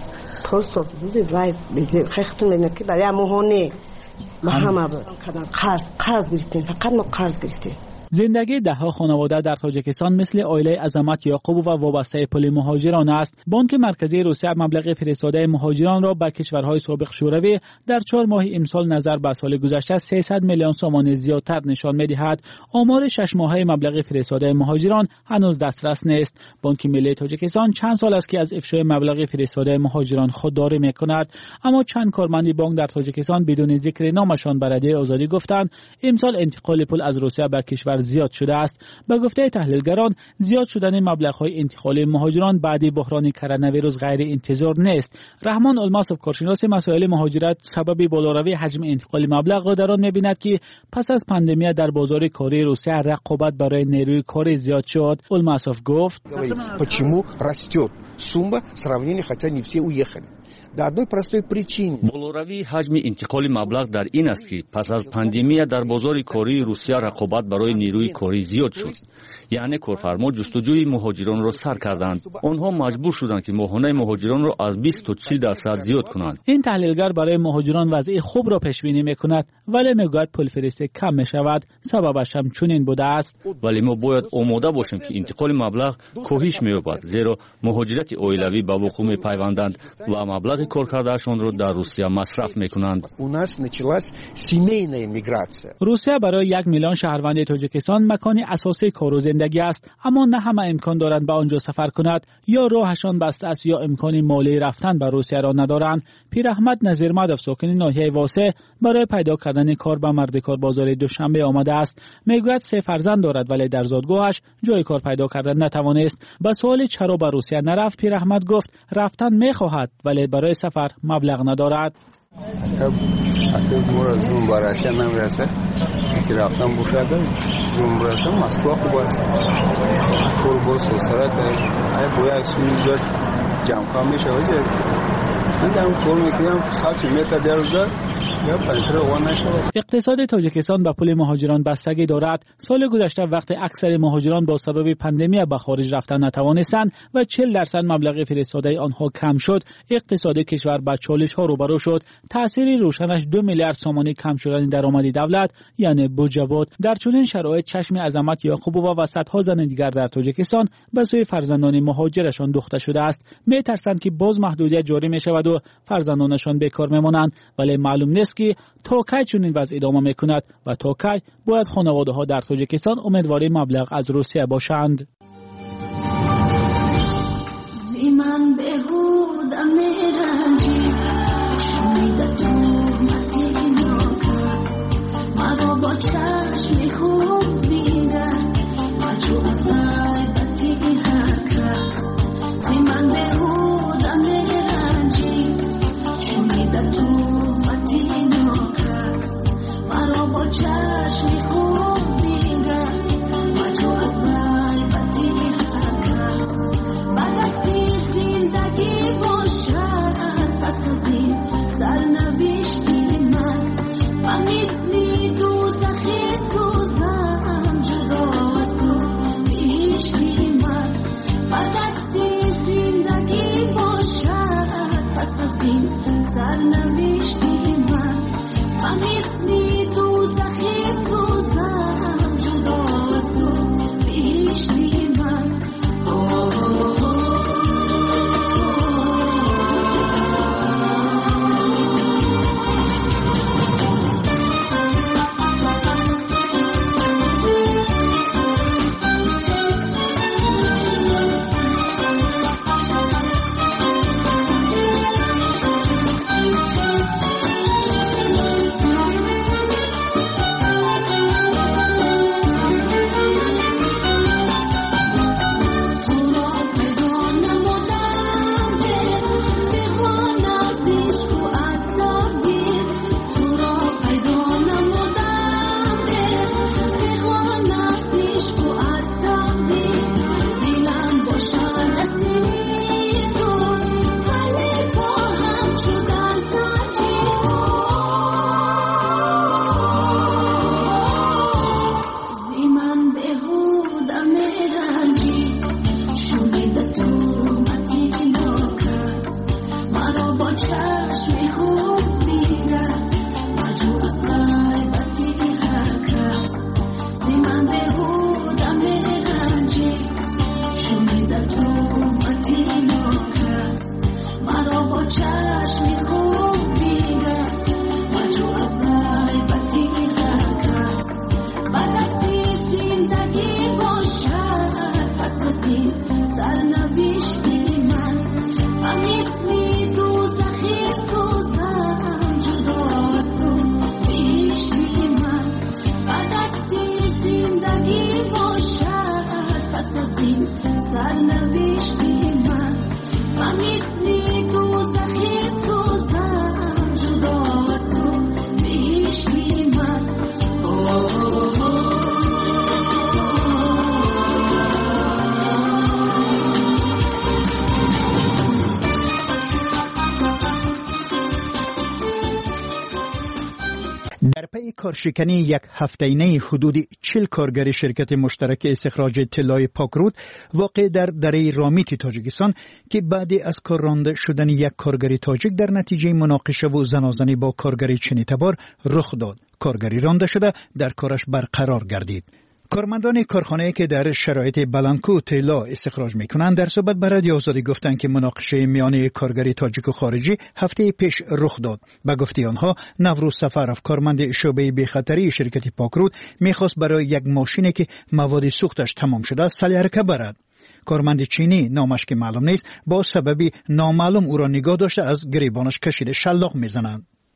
پس بودی وای بیزی خیختون اینه که برای مهونه ما همه قرض گرفتیم، فقط ما قرض گرفتیم. زندگی دهها خانواده در تاجیکستان مثل عائله عظمت یعقوب و وابسته پول مهاجران است. بانک مرکزی روسیه مبلغ فرستاده مهاجران را به کشورهای سابق شوروی در 4 ماه امسال نظر به سال گذشته 300 میلیون سومان زیادتر نشان می‌دهد. آمار 6 ماهه مبلغ فرستاده مهاجران هنوز دسترس نیست. بانک ملی تاجیکستان چند سال است که از افشای مبلغ فرستاده مهاجران خودداری می‌کند، اما چند کارمند بانک در تاجیکستان بدون ذکر نامشان به رادیوی آزادی گفتند امسال انتقال پول از روسیه به کشور زیاد شده است. به گفته تحلیلگران زیاد شدن مبلغ‌های انتقالی مهاجران بعد بحران کرونا ویروس غیر انتظار نیست. رحمان الماسوف کارشناس مسائل مهاجرت سبب بالاروی حجم انتقال مبلغ را در آن می‌بیند که پس از پاندمی در بازار کاری روسیه رقابت برای نیروی کاری زیاد شد. الماسوف گفت почему растет сумма сравнение хотя не все уехали. در одной простой причине. بالاروی حجم انتقال مبلغ در این است که پس از پاندمی در بازار کاری روسیه رقابت برای نیروی کاری زیاد شد. یعنی کارفرما جستجوی مهاجران را سر کردند. آنها مجبور شدند که ماهانه مهاجران را از 20 تا 40% زیاد کنند. این تحلیلگر برای مهاجران وضع خوب را پیش بینی می‌کند، ولی میگوید پول فرستی کم می‌شود. سببش هم چنین بوده است. ولی ما باید آماده باشیم که انتقال مبلغ کاهش می‌یابد، زیرا مهاجرت عائلوی به وقوع می‌پیوندند و مبلغ کارکردهشان را در روسیه مصرف می‌کنند. روسیه برای 1 میلیون شهروند تاجیکستان مکان اساسی کار و زندگی است، اما نه همه امکان دارند به آنجا سفر کنند، یا راهشان بسته است یا امکان مالی رفتن به روسیه را ندارند. پیر احمد نظیرمدوف ساکن ناحیه واسه برای پیدا کردن کار به مرد کار بازار دوشنبه آمده است. میگوید 3 فرزند دارد ولی در زادگاهش جای کار پیدا کردن نتوانست. به سوال چرا به روسیه نرفت پیر احمد گفت رفتن میخواهد ولی برای سفر مبلغ ندارد. زوم براشم نمیرسه که رفتم بوشهر زوم براشم مسکو خوب است پول برس و سرات باید سوی جا جمع کام میشه اقتصاد تاجیکستان به پول مهاجران بستگی دارد. سال گذشته وقتی اکثر مهاجران با سبب پاندمی به خارج رفتن نتوانستند و 40% مبلغ فرستاده آنها کم شد، اقتصاد کشور با چالش‌ها روبرو شد. تأثیر روشنش 2 میلیارد سومانی کم شدن درآمد دولت یعنی بودجه بود. در چنین شرایط چشم عظمت یعقوبووا و صدها زن دیگر در تاجیکستان به سوی فرزندان مهاجرشان دوخته شده است. می‌ترسند که باز محدودیت جاری می‌شود و فرزندانشان بیکار می‌مانند، ولی معلوم نیست که تا کی چنین وضع ادامه می‌کند و تا کی باید خانواده‌ها در تاجیکستان امیدوار مبلغ از روسیه باشند. زیمان بهود امیرانجی شمیده تو متینوکات مرا با چشمی خوب بیدن مجو از لای بطی حرکت زیمان بهود امیرانجی شمیده تو متینوکات مرا با چشمی خوب بیدن مجو از لای بطی حرکت بعد از که زندگی باشد پس از این سرنوشتی من و مثل دوزخی سوزم جدا از تو بیشکی من بعد از که زندگی باشد پس از این سرنوشتی من و مثل دوزخی سوزم جدا از تو بیشکی من کارشکنی یک هفته‌ای حدود 40 کارگر شرکت مشترک استخراج طلای پاکرود واقع در دره رامیت تاجیکستان که بعد از کار رانده شدن یک کارگر تاجیک در نتیجه مناقشه و زنازنی با کارگر چینی تبار رخ داد. کارگری رانده شده در کارش برقرار گردید. کارمندان کارخانه‌ای که در شرایط بلانکو طلا استخراج می‌کنند در صحبت با رادیو آزادی گفتند که مناقشه میان کارگری تاجیک و خارجی هفته پیش رخ داد. به گفته آنها نوروز سفرов کارمند شعبه بی‌خطری شرکت پاکرود می‌خواست برای یک ماشینی که مواد سوختش تمام شده است سلیقه برد. کارمند چینی نامش که معلوم نیست با سببی نامعلوم او را نگاه داشته از گریبانش کشیده شلاق می‌زنند.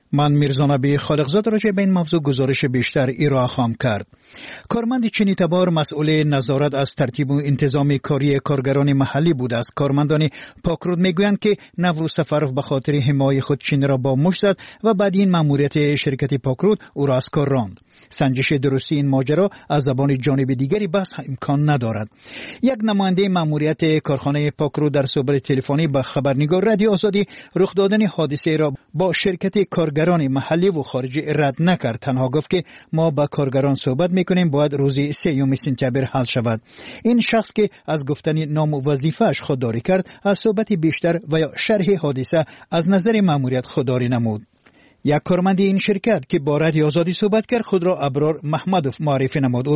من میرزا نبی خالقزاد راجع به این موضوع گزارش بیشتر ارائه خواهم کرد. کارمند چینی تبار مسئول نظارت از ترتیب و انتظام کاری کارگران محلی بود است. کارمندان پاکرود میگویند که نوروز سفرов به خاطر حمایت خود چین را با مشت زد و بعد این ماموریت شرکت پاکرود او را از کار راند. سنجش درستی این ماجرا از زبان جانب دیگری بحث امکان ندارد. یک نماینده ماموریت کارخانه پاکرود در صحبت تلفنی با خبرنگار رادیو آزادی رخ دادن حادثه را با شرکت کارگران محلی و خارجی رد نکرد. تنها گفت که ما با کارگران صحبت میکنیم، باید روز 3 سپتامبر حل شود. این شخص که از گفتن نام و وظیفه‌اش خودداری کرد، از صحبت بیشتر و یا شرح حادثه از نظر ماموریت خودداری نمود. یک کارمند این شرکت که با رادیو آزادی صحبت کرد خود را ابرار محمدوف معرفی نمود.